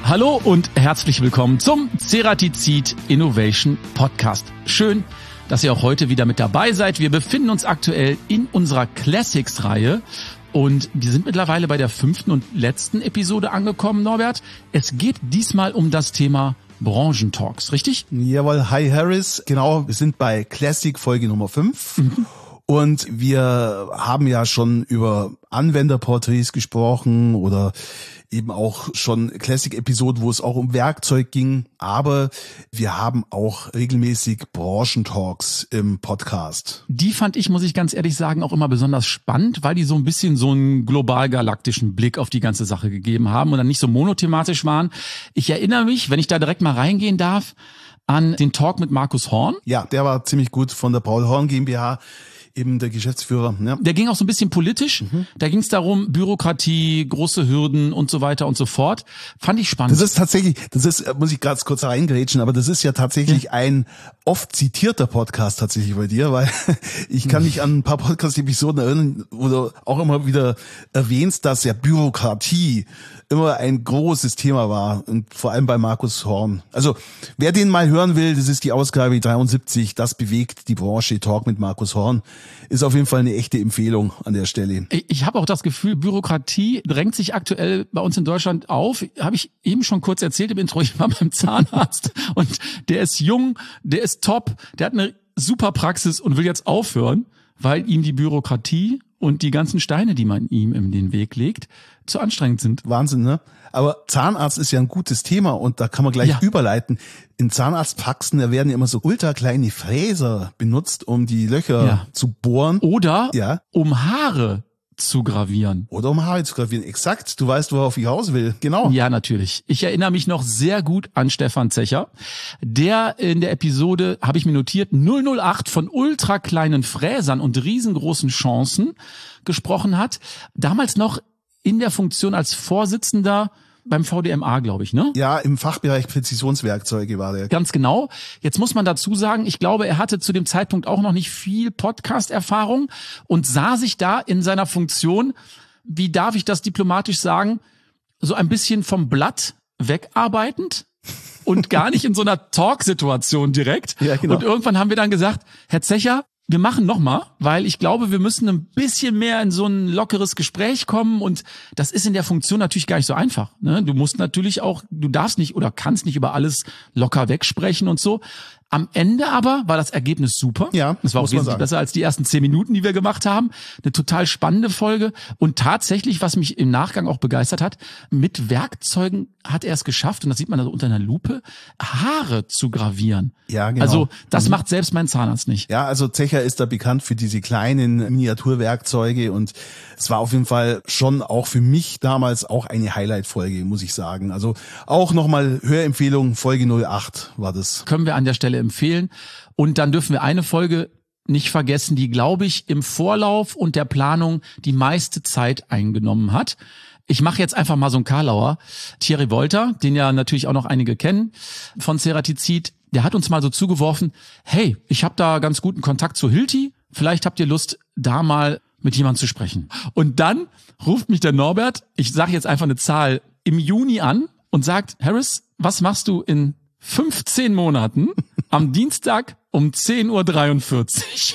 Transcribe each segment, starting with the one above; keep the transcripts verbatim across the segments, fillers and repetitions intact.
Hallo und herzlich willkommen zum Ceratizid Innovation Podcast. Schön, dass ihr auch heute wieder mit dabei seid. Wir befinden uns aktuell in unserer Classics-Reihe und wir sind mittlerweile bei der fünften und letzten Episode angekommen, Norbert. Es geht diesmal um das Thema Branchentalks, richtig? Jawohl, hi Harris. Genau, wir sind bei Classic Folge Nummer fünf. Mhm. Und wir haben ja schon über Anwenderporträts gesprochen oder eben auch schon Classic-Episoden, wo es auch um Werkzeug ging. Aber wir haben auch regelmäßig Branchentalks im Podcast. Die fand ich, muss ich ganz ehrlich sagen, auch immer besonders spannend, weil die so ein bisschen so einen global-galaktischen Blick auf die ganze Sache gegeben haben und dann nicht so monothematisch waren. Ich erinnere mich, wenn ich da direkt mal reingehen darf, an den Talk mit Markus Horn. Ja, der war ziemlich gut, von der Paul Horn GmbH. Eben der Geschäftsführer. Ja. Der ging auch so ein bisschen politisch. Mhm. Da ging es darum, Bürokratie, große Hürden und so weiter und so fort. Fand ich spannend. Das ist tatsächlich, das ist, muss ich ganz kurz reingrätschen, aber das ist ja tatsächlich ja. ein oft zitierter Podcast tatsächlich bei dir, weil ich kann mich an ein paar Podcast-Episoden erinnern, wo du auch immer wieder erwähnst, dass ja Bürokratie immer ein großes Thema war und vor allem bei Markus Horn. Also wer den mal hören will, das ist die Ausgabe dreiundsiebzig, das bewegt die Branche, Talk mit Markus Horn, ist auf jeden Fall eine echte Empfehlung an der Stelle. Ich, ich habe auch das Gefühl, Bürokratie drängt sich aktuell bei uns in Deutschland auf. Habe ich eben schon kurz erzählt im Intro, ich war beim Zahnarzt und der ist jung, der ist top, der hat eine super Praxis und will jetzt aufhören, weil ihm die Bürokratie und die ganzen Steine, die man ihm in den Weg legt, zu anstrengend sind. Wahnsinn, ne? Aber Zahnarzt ist ja ein gutes Thema und da kann man gleich ja. überleiten. In Zahnarztpraxen, da werden ja immer so ultra kleine Fräser benutzt, um die Löcher ja. zu bohren. Oder ja. um Haare zu gravieren. Oder um Haare zu gravieren, exakt. Du weißt, worauf ich raus will. Genau. Ja, natürlich. Ich erinnere mich noch sehr gut an Stefan Zecher. Der in der Episode, habe ich mir notiert, null null acht von ultra kleinen Fräsern und riesengroßen Chancen gesprochen hat. Damals noch in der Funktion als Vorsitzender beim V D M A, glaube ich, ne? Ja, im Fachbereich Präzisionswerkzeuge war der. Ganz genau. Jetzt muss man dazu sagen, ich glaube, er hatte zu dem Zeitpunkt auch noch nicht viel Podcast-Erfahrung und sah sich da in seiner Funktion, wie darf ich das diplomatisch sagen, so ein bisschen vom Blatt wegarbeitend und gar nicht in so einer Talk-Situation direkt. Ja, genau. Und irgendwann haben wir dann gesagt, Herr Zecher, wir machen nochmal, weil ich glaube, wir müssen ein bisschen mehr in so ein lockeres Gespräch kommen und das ist in der Funktion natürlich gar nicht so einfach. Ne? Du musst natürlich auch, du darfst nicht oder kannst nicht über alles locker wegsprechen und so. Am Ende aber war das Ergebnis super. Ja, das war auch wesentlich besser als die ersten zehn Minuten, die wir gemacht haben. Eine total spannende Folge und tatsächlich, was mich im Nachgang auch begeistert hat, mit Werkzeugen hat er es geschafft, und das sieht man also unter einer Lupe, Haare zu gravieren. Ja, genau. Also das mhm. macht selbst mein Zahnarzt nicht. Ja, also Zecher ist da bekannt für diese kleinen Miniaturwerkzeuge und es war auf jeden Fall schon auch für mich damals auch eine Highlight-Folge, muss ich sagen. Also auch nochmal Hörempfehlung, Folge null acht war das. Können wir an der Stelle empfehlen. Und dann dürfen wir eine Folge nicht vergessen, die, glaube ich, im Vorlauf und der Planung die meiste Zeit eingenommen hat. Ich mache jetzt einfach mal so einen Karlauer. Thierry Wolter, den ja natürlich auch noch einige kennen von Ceratizid, der hat uns mal so zugeworfen, hey, ich habe da ganz guten Kontakt zu Hilti, vielleicht habt ihr Lust, da mal mit jemandem zu sprechen. Und dann ruft mich der Norbert, ich sage jetzt einfach eine Zahl, im Juni an und sagt, Harris, was machst du in fünfzehn Monaten am Dienstag um zehn Uhr dreiundvierzig?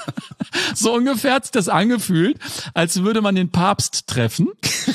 So ungefähr hat sich das angefühlt, als würde man den Papst treffen.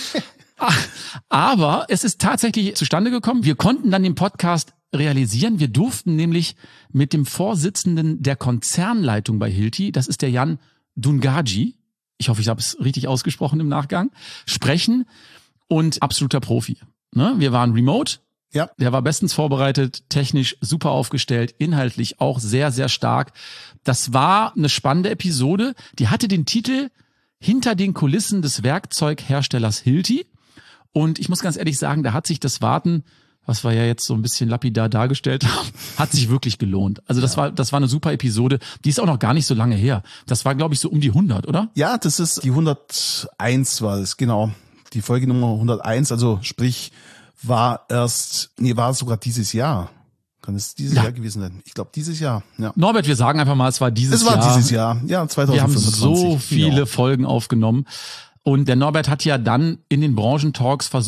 Aber es ist tatsächlich zustande gekommen. Wir konnten dann den Podcast realisieren. Wir durften nämlich mit dem Vorsitzenden der Konzernleitung bei Hilti, das ist der Jan Dungaji, ich hoffe, ich habe es richtig ausgesprochen im Nachgang, sprechen und absoluter Profi. Ne? Wir waren remote. Ja. Der war bestens vorbereitet, technisch super aufgestellt, inhaltlich auch sehr, sehr stark. Das war eine spannende Episode. Die hatte den Titel Hinter den Kulissen des Werkzeugherstellers Hilti. Und ich muss ganz ehrlich sagen, da hat sich das Warten, was wir ja jetzt so ein bisschen lapidar dargestellt haben, hat sich wirklich gelohnt. Also das ja. war das war eine super Episode. Die ist auch noch gar nicht so lange her. Das war, glaube ich, so um die hundert, oder? Ja, das ist die hunderteins war es, genau. Die Folge Nummer hunderteins, also sprich war erst, nee, war sogar dieses Jahr. Kann es dieses ja. Jahr gewesen sein? Ich glaube, dieses Jahr. Ja. Norbert, wir sagen einfach mal, es war dieses Jahr. Es war Jahr. dieses Jahr, ja, zwanzig fünfundzwanzig. Wir haben so viele genau. Folgen aufgenommen. Und der Norbert hat ja dann in den Branchentalks versucht,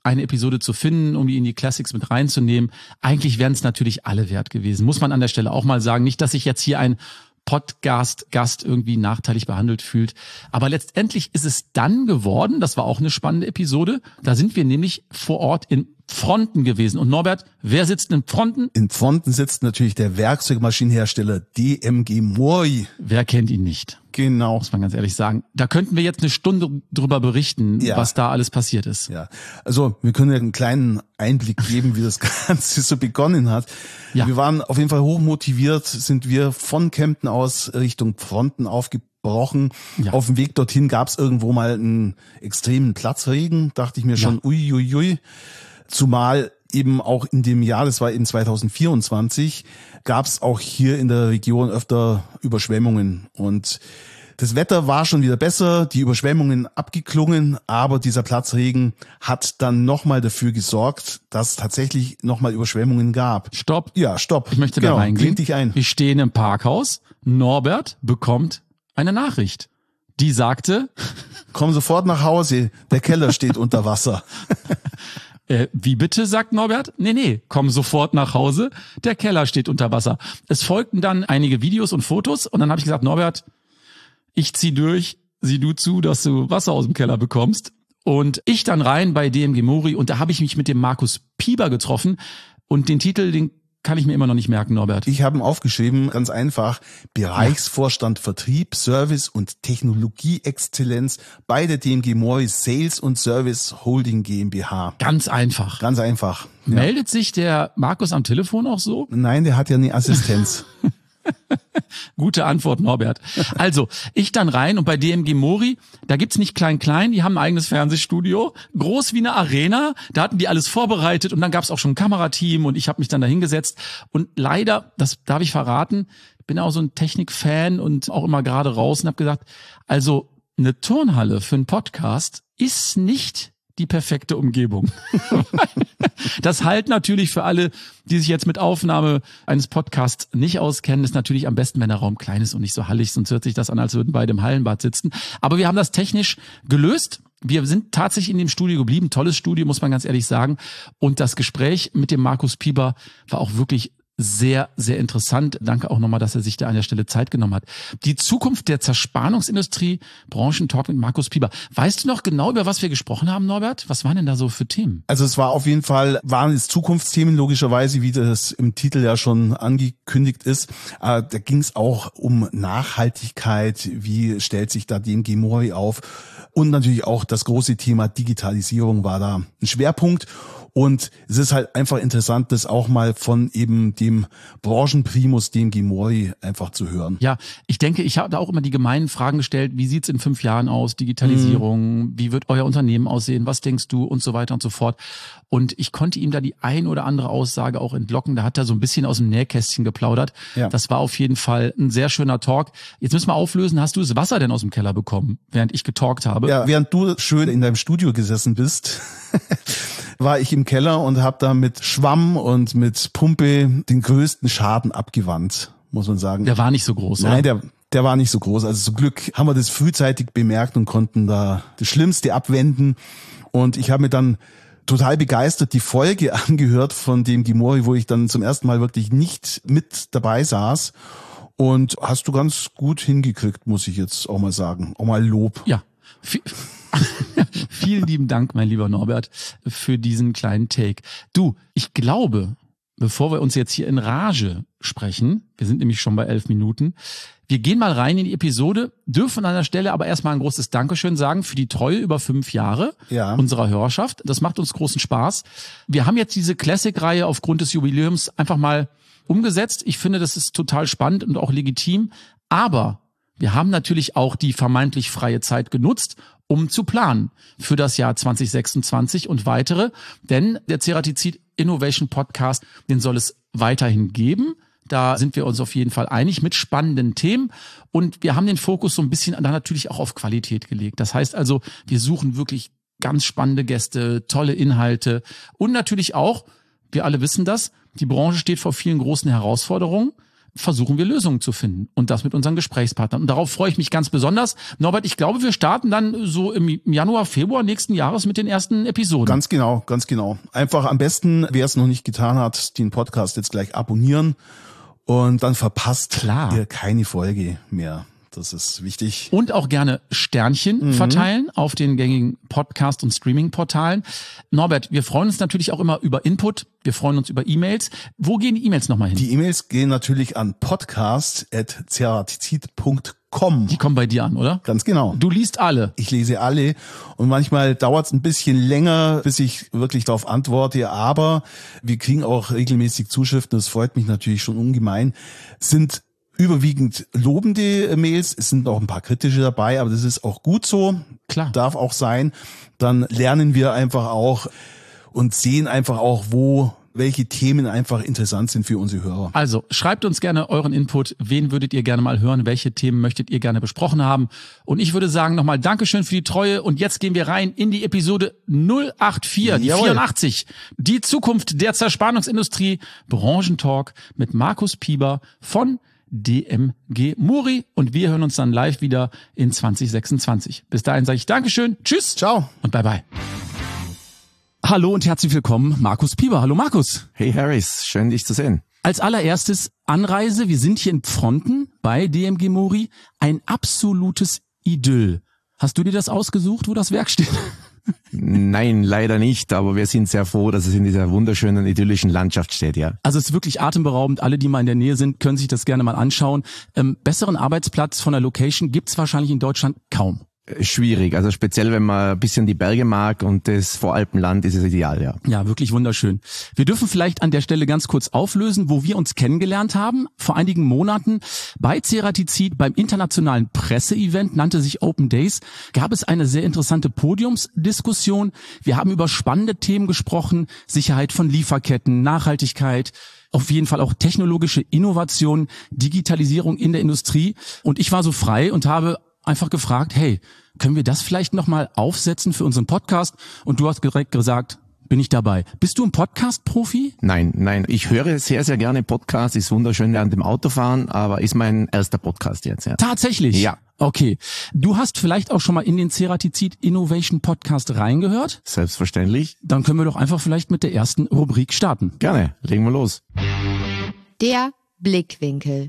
eine Episode zu finden, um die in die Classics mit reinzunehmen. Eigentlich wären es natürlich alle wert gewesen. Muss man an der Stelle auch mal sagen. Nicht, dass sich jetzt hier ein Podcast-Gast irgendwie nachteilig behandelt fühlt. Aber letztendlich ist es dann geworden, das war auch eine spannende Episode, da sind wir nämlich vor Ort in Pfronten gewesen. Und Norbert, wer sitzt in Pfronten? In Pfronten sitzt natürlich der Werkzeugmaschinenhersteller D M G Moy. Wer kennt ihn nicht? Genau. Muss man ganz ehrlich sagen. Da könnten wir jetzt eine Stunde drüber berichten, ja. was da alles passiert ist. Ja, also wir können ja einen kleinen Einblick geben, wie das Ganze so begonnen hat. Ja. Wir waren auf jeden Fall hochmotiviert, sind wir von Kempten aus Richtung Pfronten aufgebrochen. Ja. Auf dem Weg dorthin gab es irgendwo mal einen extremen Platzregen, dachte ich mir schon, ja. ui, ui, ui. Zumal eben auch in dem Jahr, das war in zwanzig vierundzwanzig, gab es auch hier in der Region öfter Überschwemmungen. Und das Wetter war schon wieder besser, die Überschwemmungen abgeklungen, aber dieser Platzregen hat dann nochmal dafür gesorgt, dass es tatsächlich nochmal Überschwemmungen gab. Stopp. Ja, stopp. Ich möchte genau, da reingehen. Klingt dich ein. Wir stehen im Parkhaus. Norbert bekommt eine Nachricht. Die sagte: Komm sofort nach Hause, der Keller steht unter Wasser. Äh, wie bitte, sagt Norbert? Nee, nee, komm sofort nach Hause, der Keller steht unter Wasser. Es folgten dann einige Videos und Fotos und dann habe ich gesagt, Norbert, ich zieh durch, sieh du zu, dass du Wasser aus dem Keller bekommst. Und ich dann rein bei D M G Mori und da habe ich mich mit dem Markus Pieber getroffen und den Titel, den kann ich mir immer noch nicht merken, Norbert. Ich habe ihn aufgeschrieben, ganz einfach, Bereichsvorstand Vertrieb, Service und Technologieexzellenz bei der D M G Moy Sales und Service Holding GmbH. Ganz einfach. Ganz einfach. Ja. Meldet sich der Markus am Telefon auch so? Nein, der hat ja eine Assistenz. Gute Antwort, Norbert. Also, ich dann rein und bei D M G Mori, da gibt's nicht klein-klein, die haben ein eigenes Fernsehstudio, groß wie eine Arena, da hatten die alles vorbereitet und dann gab's auch schon ein Kamerateam und ich habe mich dann da hingesetzt und leider, das darf ich verraten, ich bin auch so ein Technikfan und auch immer gerade raus und habe gesagt, also eine Turnhalle für einen Podcast ist nicht die perfekte Umgebung. Das halt natürlich für alle, die sich jetzt mit Aufnahme eines Podcasts nicht auskennen, ist natürlich am besten, wenn der Raum klein ist und nicht so hallig, sonst hört sich das an, als würden beide im Hallenbad sitzen. Aber wir haben das technisch gelöst. Wir sind tatsächlich in dem Studio geblieben. Tolles Studio, muss man ganz ehrlich sagen. Und das Gespräch mit dem Markus Pieber war auch wirklich sehr, sehr interessant. Danke auch nochmal, dass er sich da an der Stelle Zeit genommen hat. Die Zukunft der Zerspannungsindustrie, Branchentalk mit Markus Pieber. Weißt du noch genau, über was wir gesprochen haben, Norbert? Was waren denn da so für Themen? Also es war auf jeden Fall, waren es Zukunftsthemen logischerweise, wie das im Titel ja schon angekündigt ist. Da ging es auch um Nachhaltigkeit, wie stellt sich da D M G Moy auf und natürlich auch das große Thema Digitalisierung war da ein Schwerpunkt. Und es ist halt einfach interessant, das auch mal von eben dem Branchenprimus, D M G Moy, einfach zu hören. Ja, ich denke, ich habe da auch immer die gemeinen Fragen gestellt. Wie sieht's in fünf Jahren aus? Digitalisierung, mhm. wie wird euer Unternehmen aussehen? Was denkst du? Und so weiter und so fort. Und ich konnte ihm da die ein oder andere Aussage auch entlocken. Da hat er so ein bisschen aus dem Nähkästchen geplaudert. Ja. Das war auf jeden Fall ein sehr schöner Talk. Jetzt müssen wir auflösen. Hast du das Wasser denn aus dem Keller bekommen, während ich getalkt habe? Ja, während du schön in deinem Studio gesessen bist, war ich im Keller und habe da mit Schwamm und mit Pumpe den größten Schaden abgewandt, muss man sagen. Der war nicht so groß, Nein, oder? der der war nicht so groß. Also zum Glück haben wir das frühzeitig bemerkt und konnten da das Schlimmste abwenden. Und ich habe mir dann total begeistert die Folge angehört von dem D M G Moy, wo ich dann zum ersten Mal wirklich nicht mit dabei saß. Und hast du ganz gut hingekriegt, muss ich jetzt auch mal sagen. Auch mal Lob. Ja. Vielen lieben Dank, mein lieber Norbert, für diesen kleinen Take. Du, ich glaube, bevor wir uns jetzt hier in Rage sprechen, wir sind nämlich schon bei elf Minuten, wir gehen mal rein in die Episode, dürfen an der Stelle aber erstmal ein großes Dankeschön sagen für die Treue über fünf Jahre ja. unserer Hörerschaft. Das macht uns großen Spaß. Wir haben jetzt diese Classic-Reihe aufgrund des Jubiläums einfach mal umgesetzt. Ich finde, das ist total spannend und auch legitim, aber wir haben natürlich auch die vermeintlich freie Zeit genutzt, um zu planen für das Jahr zwanzig sechsundzwanzig und weitere. Denn der Ceratizid Innovation Podcast, den soll es weiterhin geben. Da sind wir uns auf jeden Fall einig mit spannenden Themen. Und wir haben den Fokus so ein bisschen dann natürlich auch auf Qualität gelegt. Das heißt also, wir suchen wirklich ganz spannende Gäste, tolle Inhalte und natürlich auch, wir alle wissen das, die Branche steht vor vielen großen Herausforderungen. versuchen wir Lösungen zu finden und das mit unseren Gesprächspartnern. Und darauf freue ich mich ganz besonders. Norbert, ich glaube, wir starten dann so im Januar, Februar nächsten Jahres mit den ersten Episoden. Ganz genau, ganz genau. Einfach am besten, wer es noch nicht getan hat, den Podcast jetzt gleich abonnieren und dann verpasst Klar. ihr keine Folge mehr. Das ist wichtig. Und auch gerne Sternchen mhm. verteilen auf den gängigen Podcast- und Streaming-Portalen. Norbert, wir freuen uns natürlich auch immer über Input. Wir freuen uns über E-Mails. Wo gehen die E-Mails nochmal hin? Die E-Mails gehen natürlich an podcast at ceratizid punkt com. Die kommen bei dir an, oder? Ganz genau. Du liest alle. Ich lese alle und manchmal dauert es ein bisschen länger, bis ich wirklich darauf antworte, aber wir kriegen auch regelmäßig Zuschriften, das freut mich natürlich schon ungemein, sind überwiegend lobende Mails, es sind auch ein paar kritische dabei, aber das ist auch gut so. Klar. Darf auch sein. Dann lernen wir einfach auch und sehen einfach auch, wo welche Themen einfach interessant sind für unsere Hörer. Also schreibt uns gerne euren Input. Wen würdet ihr gerne mal hören? Welche Themen möchtet ihr gerne besprochen haben? Und ich würde sagen nochmal Dankeschön für die Treue. Und jetzt gehen wir rein in die Episode null acht vier, die Jawohl. vierundachtzig. Die Zukunft der Zerspannungsindustrie. Branchentalk mit Markus Pieber von D M G Muri. Und wir hören uns dann live wieder in zwanzig sechsundzwanzig. Bis dahin sage ich Dankeschön, tschüss. Ciao. Und bye bye. Hallo und herzlich willkommen, Markus Pieber. Hallo Markus. Hey Harris, schön dich zu sehen. Als allererstes Anreise, wir sind hier in Pfronten bei D M G Muri, ein absolutes Idyll. Hast du dir das ausgesucht, wo das Werk steht? Nein, leider nicht, aber wir sind sehr froh, dass es in dieser wunderschönen, idyllischen Landschaft steht, ja. Also es ist wirklich atemberaubend. Alle, die mal in der Nähe sind, können sich das gerne mal anschauen. Ähm, besseren Arbeitsplatz von der Location gibt's wahrscheinlich in Deutschland kaum. Schwierig, also speziell wenn man ein bisschen die Berge mag und das Voralpenland, ist es ideal, ja. Ja, wirklich wunderschön. Wir dürfen vielleicht an der Stelle ganz kurz auflösen, wo wir uns kennengelernt haben. Vor einigen Monaten bei Ceratizid beim internationalen Presseevent, nannte sich Open Days, gab es eine sehr interessante Podiumsdiskussion. Wir haben über spannende Themen gesprochen, Sicherheit von Lieferketten, Nachhaltigkeit, auf jeden Fall auch technologische Innovation, Digitalisierung in der Industrie. Und ich war so frei und habe einfach gefragt, hey, können wir das vielleicht nochmal aufsetzen für unseren Podcast? Und du hast direkt gesagt, bin ich dabei. Bist du ein Podcast-Profi? Nein, nein, ich höre sehr, sehr gerne Podcasts, ist wunderschön während dem Autofahren, aber ist mein erster Podcast jetzt, ja. Tatsächlich? Ja. Okay. Du hast vielleicht auch schon mal in den Ceratizid Innovation Podcast reingehört? Selbstverständlich. Dann können wir doch einfach vielleicht mit der ersten Rubrik starten. Gerne, legen wir los. Der Blickwinkel.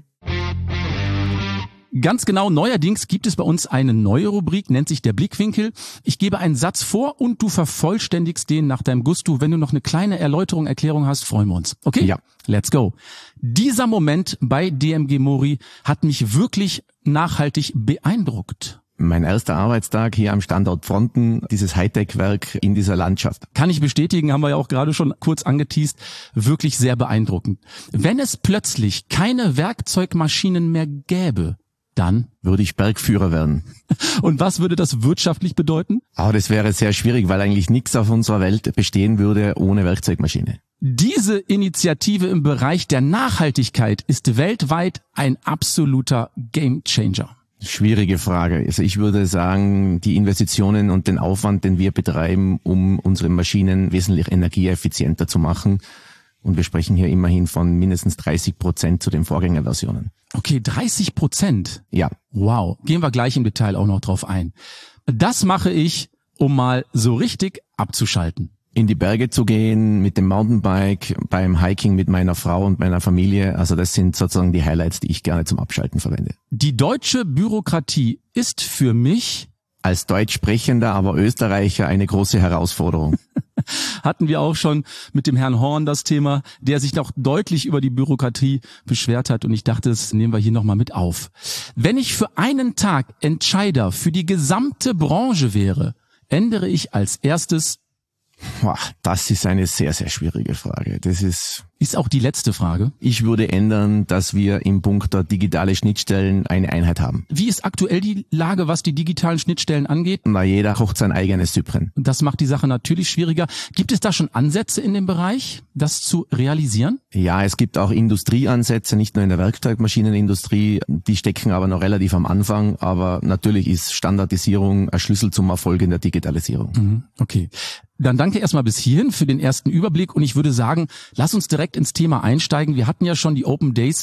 Ganz genau, neuerdings gibt es bei uns eine neue Rubrik, nennt sich der Blickwinkel. Ich gebe einen Satz vor und du vervollständigst den nach deinem Gusto. Wenn du noch eine kleine Erläuterung, Erklärung hast, freuen wir uns. Okay? Ja. Let's go. Dieser Moment bei D M G Muri hat mich wirklich nachhaltig beeindruckt. Mein erster Arbeitstag hier am Standort Pfronten, dieses Hightech-Werk in dieser Landschaft. Kann ich bestätigen, haben wir ja auch gerade schon kurz angeteast, wirklich sehr beeindruckend. Wenn es plötzlich keine Werkzeugmaschinen mehr gäbe, dann würde ich Bergführer werden. Und was würde das wirtschaftlich bedeuten? Aber das wäre sehr schwierig, weil eigentlich nichts auf unserer Welt bestehen würde ohne Werkzeugmaschine. Diese Initiative im Bereich der Nachhaltigkeit ist weltweit ein absoluter Gamechanger. Schwierige Frage. Also ich würde sagen, die Investitionen und den Aufwand, den wir betreiben, um unsere Maschinen wesentlich energieeffizienter zu machen. Und wir sprechen hier immerhin von mindestens dreißig Prozent zu den Vorgängerversionen. Okay, dreißig Prozent? Ja. Wow. Gehen wir gleich im Detail auch noch drauf ein. Das mache ich, um mal so richtig abzuschalten. In die Berge zu gehen, mit dem Mountainbike, beim Hiking mit meiner Frau und meiner Familie. Also das sind sozusagen die Highlights, die ich gerne zum Abschalten verwende. Die deutsche Bürokratie ist für mich als Deutschsprechender, aber Österreicher eine große Herausforderung. Hatten wir auch schon mit dem Herrn Horn das Thema, der sich noch deutlich über die Bürokratie beschwert hat. Und ich dachte, das nehmen wir hier nochmal mit auf. Wenn ich für einen Tag Entscheider für die gesamte Branche wäre, ändere ich als erstes... Boah, das ist eine sehr, sehr schwierige Frage. Das ist... Ist auch die letzte Frage. Ich würde ändern, dass wir im Punkt der digitale Schnittstellen eine Einheit haben. Wie ist aktuell die Lage, was die digitalen Schnittstellen angeht? Na, jeder kocht sein eigenes Süppchen. Das macht die Sache natürlich schwieriger. Gibt es da schon Ansätze in dem Bereich, das zu realisieren? Ja, es gibt auch Industrieansätze, nicht nur in der Werkzeugmaschinenindustrie. Die stecken aber noch relativ am Anfang. Aber natürlich ist Standardisierung ein Schlüssel zum Erfolg in der Digitalisierung. Mhm, okay. Dann danke erstmal bis hierhin für den ersten Überblick und ich würde sagen, lass uns direkt ins Thema einsteigen. Wir hatten ja schon die Open Days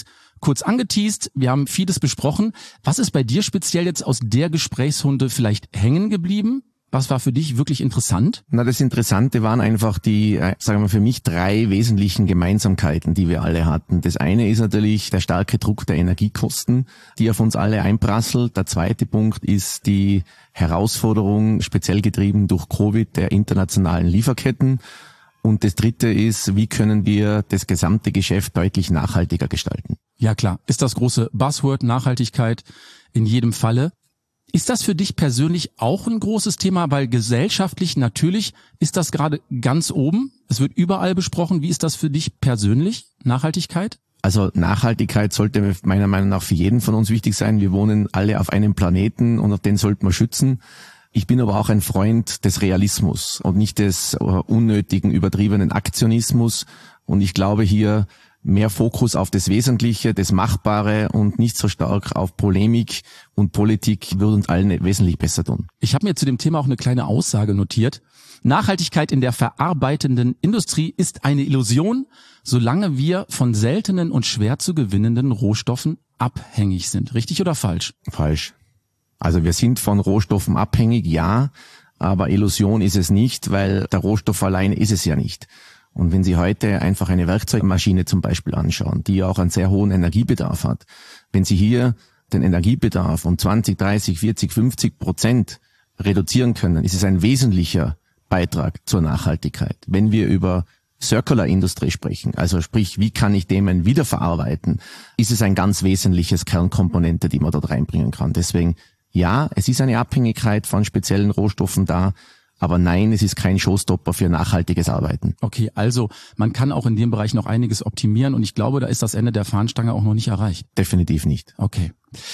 kurz angeteast, wir haben vieles besprochen. Was ist bei dir speziell jetzt aus der Gesprächsrunde vielleicht hängen geblieben? Was war für dich wirklich interessant? Na, das Interessante waren einfach die, sagen wir für mich, drei wesentlichen Gemeinsamkeiten, die wir alle hatten. Das eine ist natürlich der starke Druck der Energiekosten, die auf uns alle einprasselt. Der zweite Punkt ist die Herausforderung, speziell getrieben durch Covid, der internationalen Lieferketten. Und das dritte ist, wie können wir das gesamte Geschäft deutlich nachhaltiger gestalten? Ja klar, ist das große Buzzword Nachhaltigkeit in jedem Falle. Ist das für dich persönlich auch ein großes Thema? Weil gesellschaftlich natürlich ist das gerade ganz oben. Es wird überall besprochen. Wie ist das für dich persönlich, Nachhaltigkeit? Also Nachhaltigkeit sollte meiner Meinung nach für jeden von uns wichtig sein. Wir wohnen alle auf einem Planeten und auf den sollten wir schützen. Ich bin aber auch ein Freund des Realismus und nicht des unnötigen, übertriebenen Aktionismus. Und ich glaube hier mehr Fokus auf das Wesentliche, das Machbare und nicht so stark auf Polemik und Politik würde uns allen wesentlich besser tun. Ich habe mir zu dem Thema auch eine kleine Aussage notiert. Nachhaltigkeit in der verarbeitenden Industrie ist eine Illusion, solange wir von seltenen und schwer zu gewinnenden Rohstoffen abhängig sind. Richtig oder falsch? Falsch. Also wir sind von Rohstoffen abhängig, ja, aber Illusion ist es nicht, weil der Rohstoff alleine ist es ja nicht. Und wenn Sie heute einfach eine Werkzeugmaschine zum Beispiel anschauen, die auch einen sehr hohen Energiebedarf hat, wenn Sie hier den Energiebedarf um zwanzig, dreißig, vierzig, fünfzig Prozent reduzieren können, ist es ein wesentlicher Beitrag zur Nachhaltigkeit. Wenn wir über Circular Industry sprechen, also sprich, wie kann ich Themen wiederverarbeiten, ist es ein ganz wesentliches Kernkomponente, die man dort reinbringen kann. Deswegen, ja, es ist eine Abhängigkeit von speziellen Rohstoffen da, aber nein, es ist kein Showstopper für nachhaltiges Arbeiten. Okay, also man kann auch in dem Bereich noch einiges optimieren und ich glaube, da ist das Ende der Fahnenstange auch noch nicht erreicht. Definitiv nicht. Okay.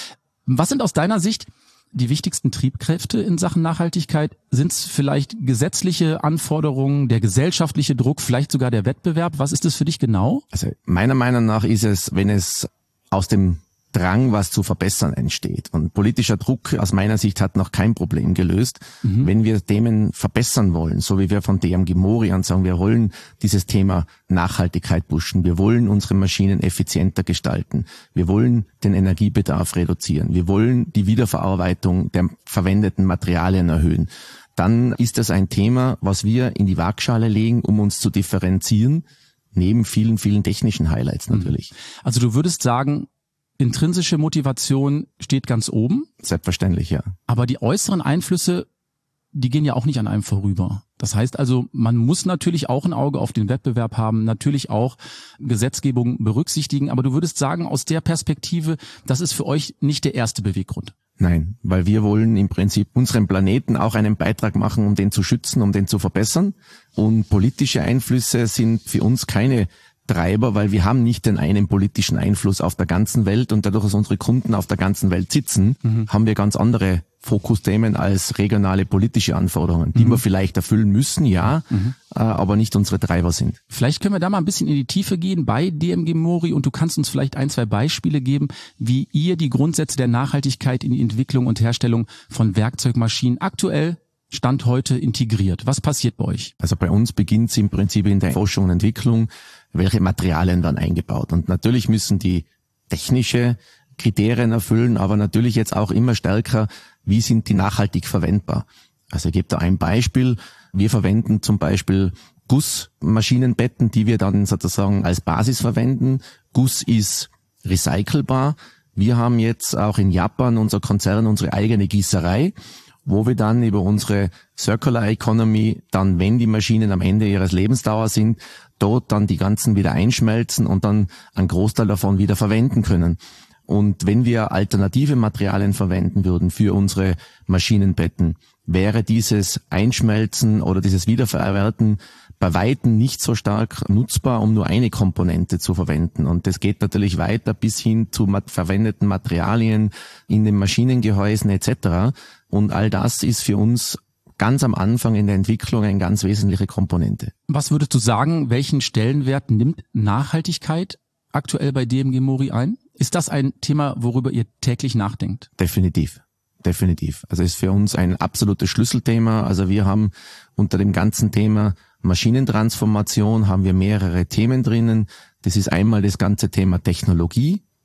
Was sind aus deiner Sicht die wichtigsten Triebkräfte in Sachen Nachhaltigkeit? Sind es vielleicht gesetzliche Anforderungen, der gesellschaftliche Druck, vielleicht sogar der Wettbewerb? Was ist das für dich genau? Also meiner Meinung nach ist es, wenn es aus dem Drang, was zu verbessern, entsteht. Und politischer Druck aus meiner Sicht hat noch kein Problem gelöst. Mhm. Wenn wir Themen verbessern wollen, so wie wir von D M G Mori an sagen, wir wollen dieses Thema Nachhaltigkeit pushen, wir wollen unsere Maschinen effizienter gestalten, wir wollen den Energiebedarf reduzieren, wir wollen die Wiederverarbeitung der verwendeten Materialien erhöhen, dann ist das ein Thema, was wir in die Waagschale legen, um uns zu differenzieren, neben vielen, vielen technischen Highlights natürlich. Also du würdest sagen, intrinsische Motivation steht ganz oben. Selbstverständlich, ja. Aber die äußeren Einflüsse, die gehen ja auch nicht an einem vorüber. Das heißt also, man muss natürlich auch ein Auge auf den Wettbewerb haben, natürlich auch Gesetzgebung berücksichtigen. Aber du würdest sagen, aus der Perspektive, das ist für euch nicht der erste Beweggrund. Nein, weil wir wollen im Prinzip unserem Planeten auch einen Beitrag machen, um den zu schützen, um den zu verbessern. Und politische Einflüsse sind für uns keine Treiber, weil wir haben nicht den einen politischen Einfluss auf der ganzen Welt und dadurch, dass unsere Kunden auf der ganzen Welt sitzen, mhm. haben wir ganz andere Fokusthemen als regionale politische Anforderungen, die mhm. wir vielleicht erfüllen müssen, ja, mhm. äh, aber nicht unsere Treiber sind. Vielleicht können wir da mal ein bisschen in die Tiefe gehen bei D M G Mori und du kannst uns vielleicht ein, zwei Beispiele geben, wie ihr die Grundsätze der Nachhaltigkeit in die Entwicklung und Herstellung von Werkzeugmaschinen aktuell Stand heute integriert. Was passiert bei euch? Also bei uns beginnt es im Prinzip in der Forschung und Entwicklung, welche Materialien werden eingebaut. Und natürlich müssen die technische Kriterien erfüllen, aber natürlich jetzt auch immer stärker, wie sind die nachhaltig verwendbar. Also ich gebe da ein Beispiel. Wir verwenden zum Beispiel Gussmaschinenbetten, die wir dann sozusagen als Basis verwenden. Guss ist recycelbar. Wir haben jetzt auch in Japan, unser Konzern, unsere eigene Gießerei, wo wir dann über unsere Circular Economy dann, wenn die Maschinen am Ende ihres Lebensdauer sind, dort dann die ganzen wieder einschmelzen und dann einen Großteil davon wieder verwenden können. Und wenn wir alternative Materialien verwenden würden für unsere Maschinenbetten, wäre dieses Einschmelzen oder dieses Wiederverwerten bei Weitem nicht so stark nutzbar, um nur eine Komponente zu verwenden. Und das geht natürlich weiter bis hin zu mat- verwendeten Materialien in den Maschinengehäusen et cetera. Und all das ist für uns ganz am Anfang in der Entwicklung eine ganz wesentliche Komponente. Was würdest du sagen, welchen Stellenwert nimmt Nachhaltigkeit aktuell bei D M G Mori ein? Ist das ein Thema, worüber ihr täglich nachdenkt? Definitiv. Definitiv. Also ist für uns ein absolutes Schlüsselthema. Also wir haben unter dem ganzen Thema Maschinentransformation haben wir mehrere Themen drinnen. Das ist einmal das ganze Thema Technologie.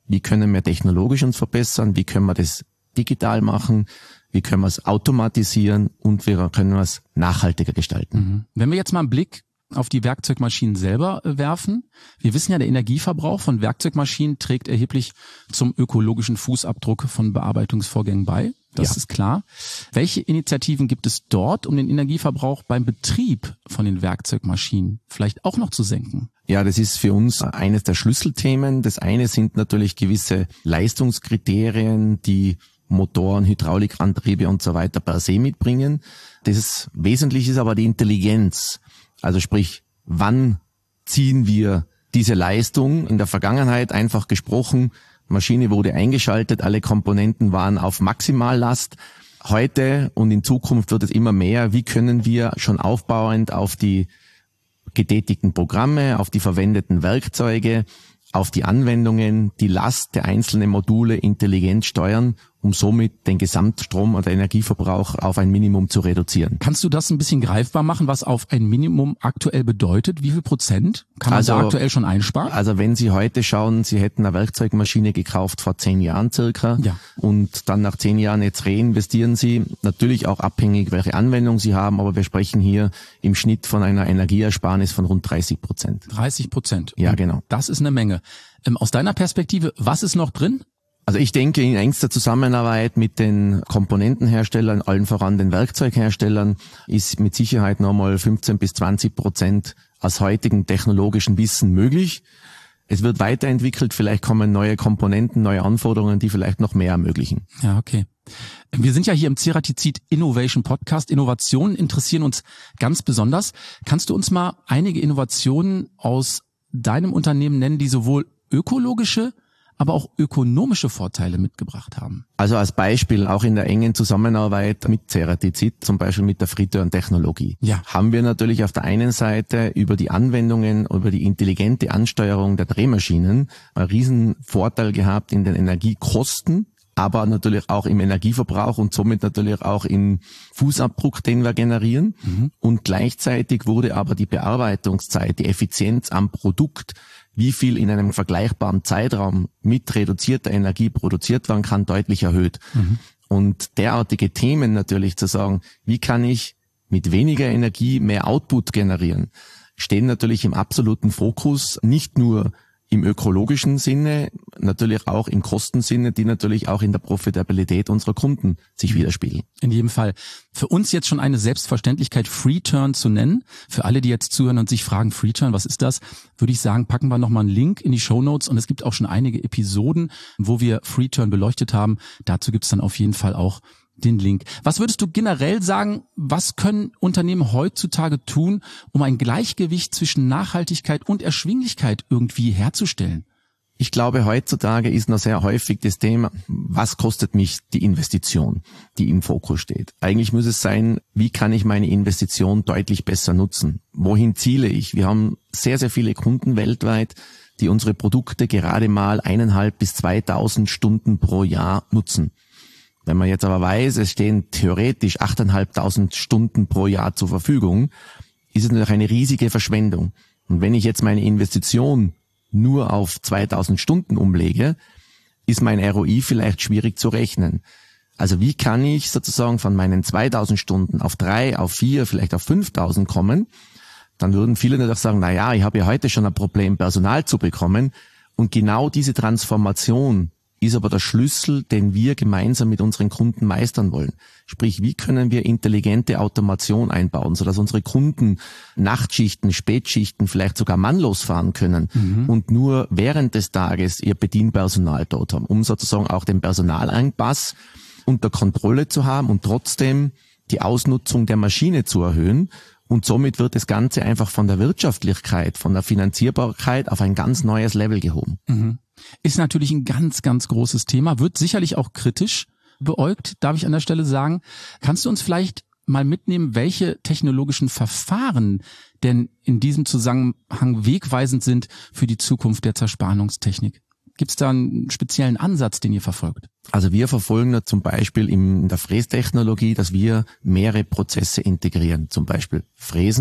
wie können wir technologisch uns verbessern, wie können wir das digital machen, wie können wir es automatisieren und wie können wir es nachhaltiger gestalten. Mhm. Wenn wir jetzt mal einen Blick auf die Werkzeugmaschinen selber werfen. Wir wissen ja, der Energieverbrauch von Werkzeugmaschinen trägt erheblich zum ökologischen Fußabdruck von Bearbeitungsvorgängen bei. Das ja. ist klar. Welche Initiativen gibt es dort, um den Energieverbrauch beim Betrieb von den Werkzeugmaschinen vielleicht auch noch zu senken? Ja, das ist für uns eines der Schlüsselthemen. Das eine sind natürlich gewisse Leistungskriterien, die Motoren, Hydraulikantriebe und so weiter per se mitbringen. Das Wesentliche ist aber die Intelligenz. Also sprich, wann ziehen wir diese Leistung? In der Vergangenheit einfach gesprochen, Maschine wurde eingeschaltet, alle Komponenten waren auf Maximallast. Heute und in Zukunft wird es immer mehr. Wie können wir schon aufbauend auf die getätigten Programme, auf die verwendeten Werkzeuge, auf die Anwendungen, die Last der einzelnen Module intelligent steuern, um somit den Gesamtstrom- oder Energieverbrauch auf ein Minimum zu reduzieren. Kannst du das ein bisschen greifbar machen, was auf ein Minimum aktuell bedeutet? Wie viel Prozent kann man also, da aktuell schon einsparen? Also wenn Sie heute schauen, Sie hätten eine Werkzeugmaschine gekauft vor zehn Jahren circa ja. und dann nach zehn Jahren jetzt reinvestieren Sie, natürlich auch abhängig, welche Anwendung Sie haben, aber wir sprechen hier im Schnitt von einer Energieersparnis von rund dreißig Prozent. dreißig Prozent? Ja, genau. Das ist eine Menge. Aus deiner Perspektive, was ist noch drin? Also ich denke, in engster Zusammenarbeit mit den Komponentenherstellern, allen voran den Werkzeugherstellern, ist mit Sicherheit nochmal fünfzehn bis zwanzig Prozent aus heutigem technologischen Wissen möglich. Es wird weiterentwickelt, vielleicht kommen neue Komponenten, neue Anforderungen, die vielleicht noch mehr ermöglichen. Ja, okay. Wir sind ja hier im Ceratizid Innovation Podcast. Innovationen interessieren uns ganz besonders. Kannst du uns mal einige Innovationen aus deinem Unternehmen nennen, die sowohl ökologische, aber auch ökonomische Vorteile mitgebracht haben? Also als Beispiel auch in der engen Zusammenarbeit mit Ceratizid, zum Beispiel mit der Free-Turn-Technologie, ja. haben wir natürlich auf der einen Seite über die Anwendungen, über die intelligente Ansteuerung der Drehmaschinen einen riesen Vorteil gehabt in den Energiekosten, aber natürlich auch im Energieverbrauch und somit natürlich auch im Fußabdruck, den wir generieren. Mhm. Und gleichzeitig wurde aber die Bearbeitungszeit, die Effizienz am Produkt, wie viel in einem vergleichbaren Zeitraum mit reduzierter Energie produziert werden kann, deutlich erhöht. Mhm. Und derartige Themen natürlich zu sagen, wie kann ich mit weniger Energie mehr Output generieren, stehen natürlich im absoluten Fokus, nicht nur im ökologischen Sinne, natürlich auch im Kostensinne, die natürlich auch in der Profitabilität unserer Kunden sich widerspiegeln. In jedem Fall. Für uns jetzt schon eine Selbstverständlichkeit, Free-Turn zu nennen. Für alle, die jetzt zuhören und sich fragen, Free-Turn, was ist das? Würde ich sagen, packen wir nochmal einen Link in die Shownotes und es gibt auch schon einige Episoden, wo wir Free-Turn beleuchtet haben. Dazu gibt es dann auf jeden Fall auch den Link. Was würdest du generell sagen, was können Unternehmen heutzutage tun, um ein Gleichgewicht zwischen Nachhaltigkeit und Erschwinglichkeit irgendwie herzustellen? Ich glaube, heutzutage ist noch sehr häufig das Thema, was kostet mich die Investition, die im Fokus steht. Eigentlich muss es sein, wie kann ich meine Investition deutlich besser nutzen? Wohin ziele ich? Wir haben sehr, sehr viele Kunden weltweit, die unsere Produkte gerade mal eineinhalb bis zweitausend Stunden pro Jahr nutzen. Wenn man jetzt aber weiß, es stehen theoretisch achttausendfünfhundert Stunden pro Jahr zur Verfügung, ist es natürlich eine riesige Verschwendung. Und wenn ich jetzt meine Investition nur auf zweitausend Stunden umlege, ist mein R O I vielleicht schwierig zu rechnen. Also wie kann ich sozusagen von meinen zweitausend Stunden auf drei, auf vier, vielleicht auf fünftausend kommen? Dann würden viele natürlich sagen, na ja, ich habe ja heute schon ein Problem, Personal zu bekommen. Und genau diese Transformation ist aber der Schlüssel, den wir gemeinsam mit unseren Kunden meistern wollen. Sprich, wie können wir intelligente Automation einbauen, sodass unsere Kunden Nachtschichten, Spätschichten, vielleicht sogar mannlos fahren können mhm. und nur während des Tages ihr Bedienpersonal dort haben, um sozusagen auch den Personalengpass unter Kontrolle zu haben und trotzdem die Ausnutzung der Maschine zu erhöhen. Und somit wird das Ganze einfach von der Wirtschaftlichkeit, von der Finanzierbarkeit auf ein ganz neues Level gehoben. Mhm. Ist natürlich ein ganz, ganz großes Thema, wird sicherlich auch kritisch beäugt, darf ich an der Stelle sagen. Kannst du uns vielleicht mal mitnehmen, welche technologischen Verfahren denn in diesem Zusammenhang wegweisend sind für die Zukunft der Zerspannungstechnik? Gibt es da einen speziellen Ansatz, den ihr verfolgt? Also wir verfolgen da zum Beispiel in der Frästechnologie, dass wir mehrere Prozesse integrieren. Zum Beispiel Fräsen,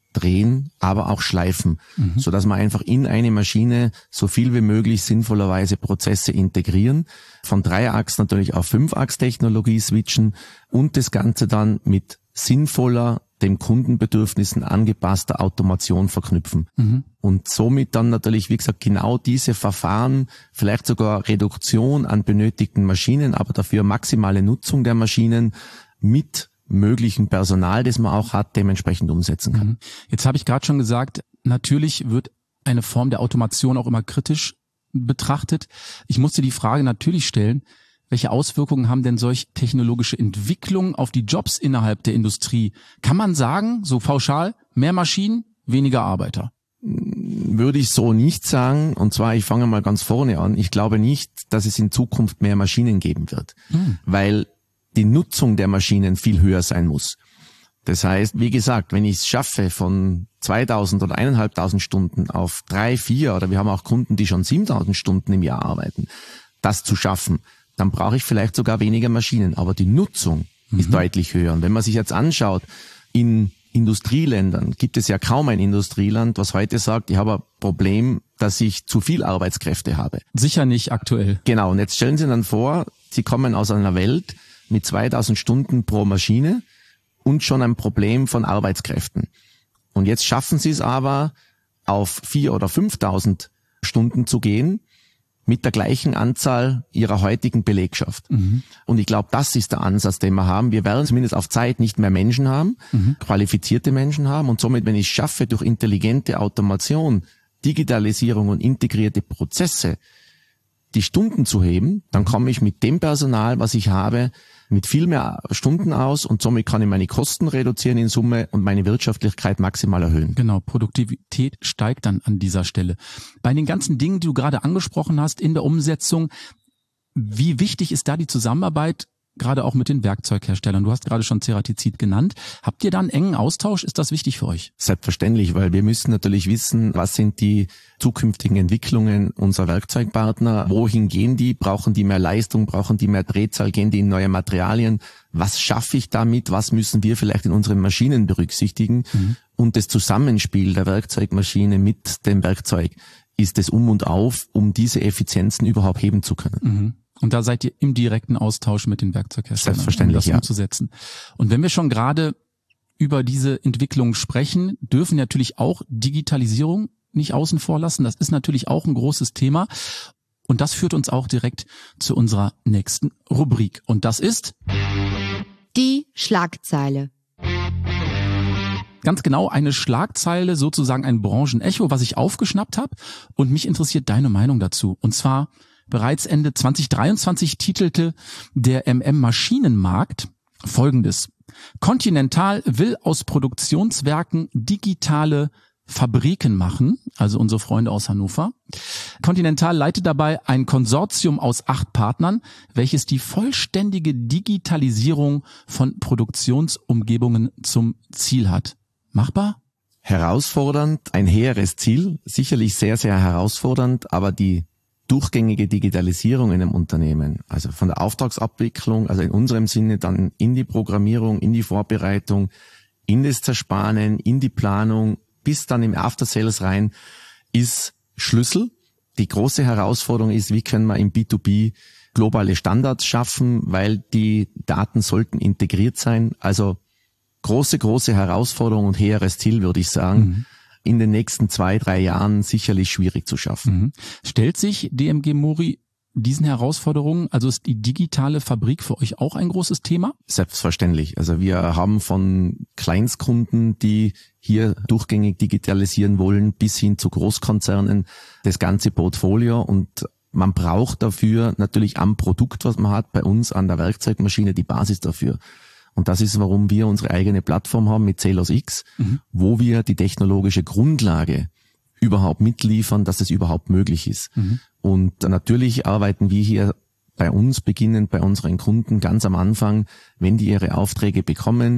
drehen, aber auch schleifen, mhm. so dass wir einfach in eine Maschine so viel wie möglich sinnvollerweise Prozesse integrieren, von Dreiachs natürlich auf Fünfachs-Technologie switchen und das Ganze dann mit sinnvoller, dem Kundenbedürfnissen angepasster Automation verknüpfen. Mhm. Und somit dann natürlich, wie gesagt, genau diese Verfahren, vielleicht sogar Reduktion an benötigten Maschinen, aber dafür maximale Nutzung der Maschinen mit möglichen Personal, das man auch hat, dementsprechend umsetzen kann. Jetzt habe ich gerade schon gesagt, natürlich wird eine Form der Automation auch immer kritisch betrachtet. Ich musste die Frage natürlich stellen, welche Auswirkungen haben denn solch technologische Entwicklungen auf die Jobs innerhalb der Industrie? Kann man sagen, so pauschal, mehr Maschinen, weniger Arbeiter? Würde ich so nicht sagen. Und zwar, ich fange mal ganz vorne an. Ich glaube nicht, dass es in Zukunft mehr Maschinen geben wird, hm. weil die Nutzung der Maschinen viel höher sein muss. Das heißt, wie gesagt, wenn ich es schaffe, von zweitausend oder eintausendfünfhundert Stunden auf drei, vier oder wir haben auch Kunden, die schon siebentausend Stunden im Jahr arbeiten, das zu schaffen, dann brauche ich vielleicht sogar weniger Maschinen. Aber die Nutzung mhm. ist deutlich höher. Und wenn man sich jetzt anschaut, in Industrieländern gibt es ja kaum ein Industrieland, was heute sagt, ich habe ein Problem, dass ich zu viel Arbeitskräfte habe. Sicher nicht aktuell. Genau. Und jetzt stellen Sie dann vor, Sie kommen aus einer Welt mit zweitausend Stunden pro Maschine und schon ein Problem von Arbeitskräften. Und jetzt schaffen Sie es aber, auf viertausend oder fünftausend Stunden zu gehen, mit der gleichen Anzahl ihrer heutigen Belegschaft. Mhm. Und ich glaube, das ist der Ansatz, den wir haben. Wir werden zumindest auf Zeit nicht mehr Menschen haben, mhm. qualifizierte Menschen haben. Und somit, wenn ich es schaffe, durch intelligente Automation, Digitalisierung und integrierte Prozesse die Stunden zu heben, dann komme ich mit dem Personal, was ich habe, mit viel mehr Stunden aus und somit kann ich meine Kosten reduzieren in Summe und meine Wirtschaftlichkeit maximal erhöhen. Genau, Produktivität steigt dann an dieser Stelle. Bei den ganzen Dingen, die du gerade angesprochen hast in der Umsetzung, wie wichtig ist da die Zusammenarbeit, gerade auch mit den Werkzeugherstellern? Du hast gerade schon Ceratizid genannt. Habt ihr da einen engen Austausch? Ist das wichtig für euch? Selbstverständlich, weil wir müssen natürlich wissen, was sind die zukünftigen Entwicklungen unserer Werkzeugpartner? Wohin gehen die? Brauchen die mehr Leistung? Brauchen die mehr Drehzahl? Gehen die in neue Materialien? Was schaffe ich damit? Was müssen wir vielleicht in unseren Maschinen berücksichtigen? Mhm. Und das Zusammenspiel der Werkzeugmaschine mit dem Werkzeug ist es um und auf, um diese Effizienzen überhaupt heben zu können. Mhm. Und da seid ihr im direkten Austausch mit den Werkzeugherstellern, Selbstverständlich, um das ja. umzusetzen. Und wenn wir schon gerade über diese Entwicklung sprechen, dürfen natürlich auch Digitalisierung nicht außen vor lassen. Das ist natürlich auch ein großes Thema. Und das führt uns auch direkt zu unserer nächsten Rubrik. Und das ist die Schlagzeile. Ganz genau eine Schlagzeile, sozusagen ein Branchenecho, was ich aufgeschnappt habe. Und mich interessiert deine Meinung dazu. Und zwar bereits Ende zwanzig dreiundzwanzig titelte der M M Maschinenmarkt Folgendes: Continental will aus Produktionswerken digitale Fabriken machen, also unsere Freunde aus Hannover. Continental leitet dabei ein Konsortium aus acht Partnern, welches die vollständige Digitalisierung von Produktionsumgebungen zum Ziel hat. Machbar? Herausfordernd, ein hehres Ziel, sicherlich sehr, sehr herausfordernd, aber die durchgängige Digitalisierung in einem Unternehmen, also von der Auftragsabwicklung, also in unserem Sinne dann in die Programmierung, in die Vorbereitung, in das Zerspanen, in die Planung, bis dann im After Sales rein, ist Schlüssel. Die große Herausforderung ist, wie können wir im B zwei B globale Standards schaffen, weil die Daten sollten integriert sein. Also große, große Herausforderung und hehres Ziel, würde ich sagen. Mhm. In den nächsten zwei, drei Jahren sicherlich schwierig zu schaffen. Mhm. Stellt sich D M G Mori diesen Herausforderungen, also ist die digitale Fabrik für euch auch ein großes Thema? Selbstverständlich. Also wir haben von Kleinstkunden, die hier durchgängig digitalisieren wollen, bis hin zu Großkonzernen das ganze Portfolio, und man braucht dafür natürlich am Produkt, was man hat, bei uns an der Werkzeugmaschine die Basis dafür. Und das ist, warum wir unsere eigene Plattform haben mit Celos X, mhm. wo wir die technologische Grundlage überhaupt mitliefern, dass es überhaupt möglich ist. Mhm. Und natürlich arbeiten wir hier bei uns, beginnend bei unseren Kunden ganz am Anfang, wenn die ihre Aufträge bekommen,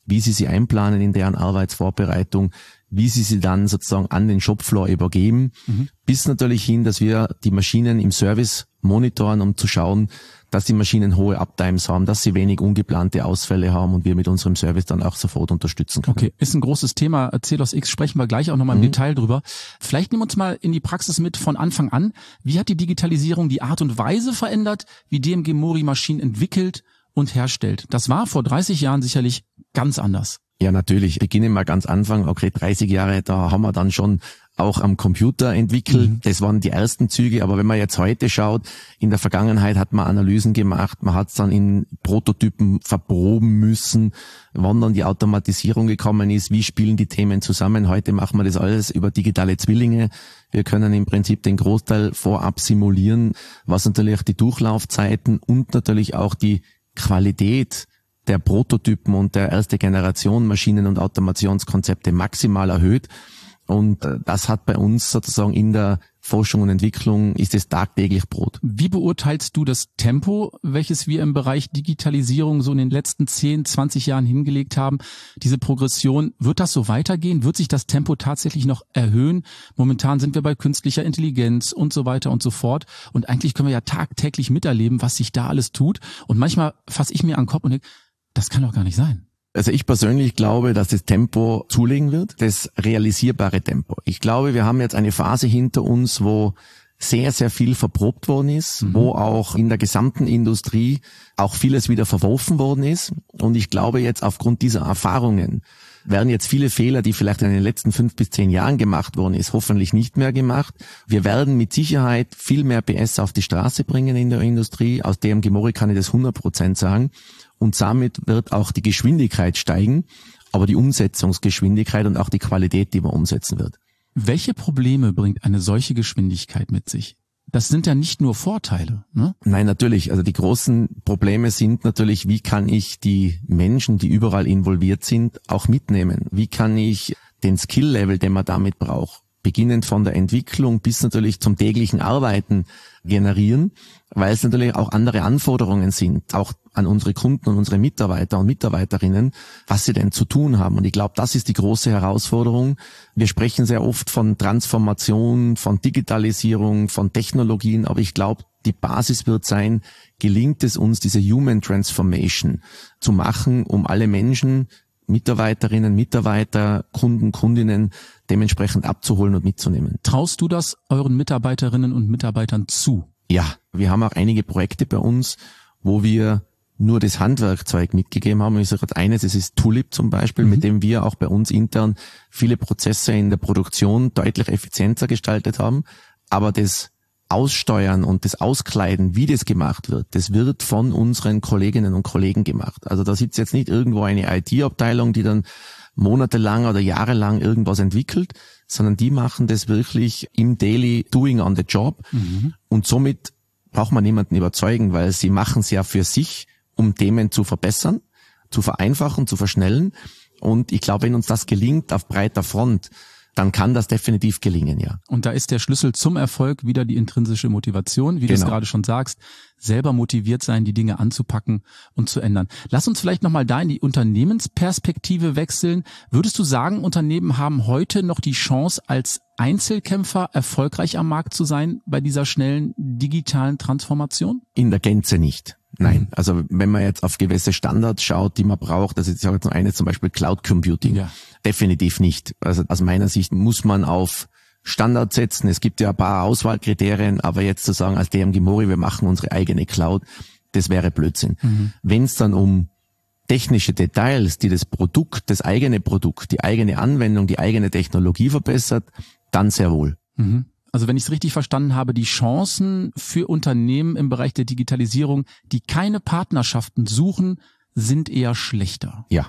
wie sie sie einplanen in deren Arbeitsvorbereitung, wie sie sie dann sozusagen an den Shopfloor übergeben, mhm. bis natürlich hin, dass wir die Maschinen im Service monitoren, um zu schauen, dass die Maschinen hohe Uptimes haben, dass sie wenig ungeplante Ausfälle haben und wir mit unserem Service dann auch sofort unterstützen können. Okay, ist ein großes Thema. Celos X sprechen wir gleich auch nochmal im mhm. Detail drüber. Vielleicht nehmen wir uns mal in die Praxis mit von Anfang an. Wie hat die Digitalisierung die Art und Weise verändert, wie D M G Mori Maschinen entwickelt und herstellt? Das war vor dreißig Jahren sicherlich ganz anders. Ja, natürlich. Beginnen wir ganz Anfang. Okay, dreißig Jahre, da haben wir dann schon auch am Computer entwickelt. Mhm. Das waren die ersten Züge. Aber wenn man jetzt heute schaut, in der Vergangenheit hat man Analysen gemacht, man hat es dann in Prototypen verproben müssen, wann dann die Automatisierung gekommen ist, wie spielen die Themen zusammen. Heute machen wir das alles über digitale Zwillinge. Wir können im Prinzip den Großteil vorab simulieren, was natürlich die Durchlaufzeiten und natürlich auch die Qualität der Prototypen und der erste Generation Maschinen- und Automationskonzepte maximal erhöht. Und das hat bei uns sozusagen in der Forschung und Entwicklung, ist es tagtäglich Brot. Wie beurteilst du das Tempo, welches wir im Bereich Digitalisierung so in den letzten zehn, zwanzig Jahren hingelegt haben? Diese Progression, wird das so weitergehen? Wird sich das Tempo tatsächlich noch erhöhen? Momentan sind wir bei künstlicher Intelligenz und so weiter und so fort. Und eigentlich können wir ja tagtäglich miterleben, was sich da alles tut. Und manchmal fasse ich mir an den Kopf und denke, das kann doch gar nicht sein. Also ich persönlich glaube, dass das Tempo zulegen wird, das realisierbare Tempo. Ich glaube, wir haben jetzt eine Phase hinter uns, wo sehr, sehr viel verprobt worden ist, mhm. wo auch in der gesamten Industrie auch vieles wieder verworfen worden ist. Und ich glaube jetzt aufgrund dieser Erfahrungen werden jetzt viele Fehler, die vielleicht in den letzten fünf bis zehn Jahren gemacht worden ist, hoffentlich nicht mehr gemacht. Wir werden mit Sicherheit viel mehr P S auf die Straße bringen in der Industrie. Aus D M G Mori kann ich das hundert Prozent sagen. Und damit wird auch die Geschwindigkeit steigen, aber die Umsetzungsgeschwindigkeit und auch die Qualität, die man umsetzen wird. Welche Probleme bringt eine solche Geschwindigkeit mit sich? Das sind ja nicht nur Vorteile, ne? Nein, natürlich. Also die großen Probleme sind natürlich, wie kann ich die Menschen, die überall involviert sind, auch mitnehmen? Wie kann ich den Skill-Level, den man damit braucht, beginnend von der Entwicklung bis natürlich zum täglichen Arbeiten generieren, weil es natürlich auch andere Anforderungen sind, auch an unsere Kunden und unsere Mitarbeiter und Mitarbeiterinnen, was sie denn zu tun haben. Und ich glaube, das ist die große Herausforderung. Wir sprechen sehr oft von Transformation, von Digitalisierung, von Technologien, aber ich glaube, die Basis wird sein, gelingt es uns, diese Human Transformation zu machen, um alle Menschen, Mitarbeiterinnen, Mitarbeiter, Kunden, Kundinnen dementsprechend abzuholen und mitzunehmen. Traust du das euren Mitarbeiterinnen und Mitarbeitern zu? Ja, wir haben auch einige Projekte bei uns, wo wir nur das Handwerkzeug mitgegeben haben. Ich sage gerade eines, das ist Tulip zum Beispiel, mhm. mit dem wir auch bei uns intern viele Prozesse in der Produktion deutlich effizienter gestaltet haben. Aber das Aussteuern und das Auskleiden, wie das gemacht wird, das wird von unseren Kolleginnen und Kollegen gemacht. Also da sitzt jetzt nicht irgendwo eine I T-Abteilung, die dann monatelang oder jahrelang irgendwas entwickelt, sondern die machen das wirklich im Daily Doing on the Job. Mhm. Und somit braucht man niemanden überzeugen, weil sie machen es ja für sich, um Themen zu verbessern, zu vereinfachen, zu verschnellen. Und ich glaube, wenn uns das gelingt auf breiter Front, dann kann das definitiv gelingen, ja. Und da ist der Schlüssel zum Erfolg wieder die intrinsische Motivation, wie genau. du es gerade schon sagst, selber motiviert sein, die Dinge anzupacken und zu ändern. Lass uns vielleicht nochmal da in die Unternehmensperspektive wechseln. Würdest du sagen, Unternehmen haben heute noch die Chance, als Einzelkämpfer erfolgreich am Markt zu sein bei dieser schnellen digitalen Transformation? In der Gänze nicht. Nein, also wenn man jetzt auf gewisse Standards schaut, die man braucht, also ich sage jetzt noch eine, zum Beispiel Cloud Computing, ja. definitiv nicht. Also aus meiner Sicht muss man auf Standards setzen. Es gibt ja ein paar Auswahlkriterien, aber jetzt zu sagen, als D M G Mori, wir machen unsere eigene Cloud, das wäre Blödsinn. Mhm. Wenn es dann um technische Details, die das Produkt, das eigene Produkt, die eigene Anwendung, die eigene Technologie verbessert, dann sehr wohl. Mhm. Also wenn ich es richtig verstanden habe, die Chancen für Unternehmen im Bereich der Digitalisierung, die keine Partnerschaften suchen, sind eher schlechter. Ja.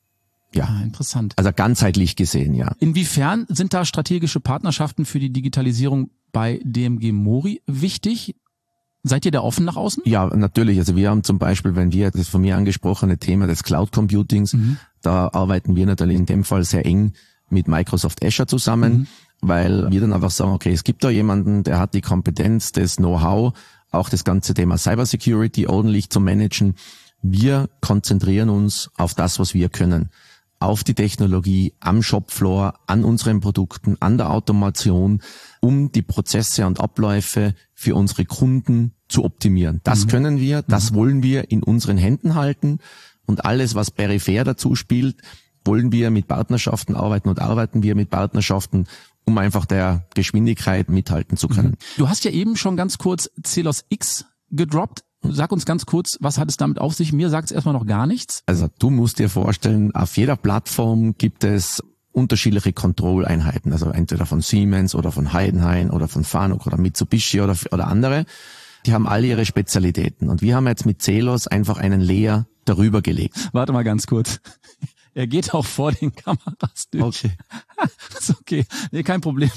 Ja, ah, interessant. Also ganzheitlich gesehen, ja. Inwiefern sind da strategische Partnerschaften für die Digitalisierung bei D M G Mori wichtig? Seid ihr da offen nach außen? Ja, natürlich. Also wir haben zum Beispiel, wenn wir das von mir angesprochene Thema des Cloud Computings, mhm. da arbeiten wir natürlich in dem Fall sehr eng mit Microsoft Azure zusammen, mhm. weil wir dann einfach sagen, okay, es gibt da jemanden, der hat die Kompetenz, das Know-how, auch das ganze Thema Cybersecurity ordentlich zu managen. Wir konzentrieren uns auf das, was wir können. Auf die Technologie, am Shopfloor, an unseren Produkten, an der Automation, um die Prozesse und Abläufe für unsere Kunden zu optimieren. Das mhm. können wir, das mhm. wollen wir in unseren Händen halten und alles, was peripher dazu spielt, wollen wir mit Partnerschaften arbeiten und arbeiten wir mit Partnerschaften, um einfach der Geschwindigkeit mithalten zu können. Du hast ja eben schon ganz kurz Celos X gedroppt. Sag uns ganz kurz, was hat es damit auf sich? Mir sagt es erstmal noch gar nichts. Also du musst dir vorstellen, auf jeder Plattform gibt es unterschiedliche Control-Einheiten, also entweder von Siemens oder von Heidenhain oder von Fanuc oder Mitsubishi oder, oder andere. Die haben alle ihre Spezialitäten. Und wir haben jetzt mit Celos einfach einen Layer darüber gelegt. Warte mal ganz kurz. Er geht auch vor den Kameras durch. Okay. Das ist okay. Nee, kein Problem.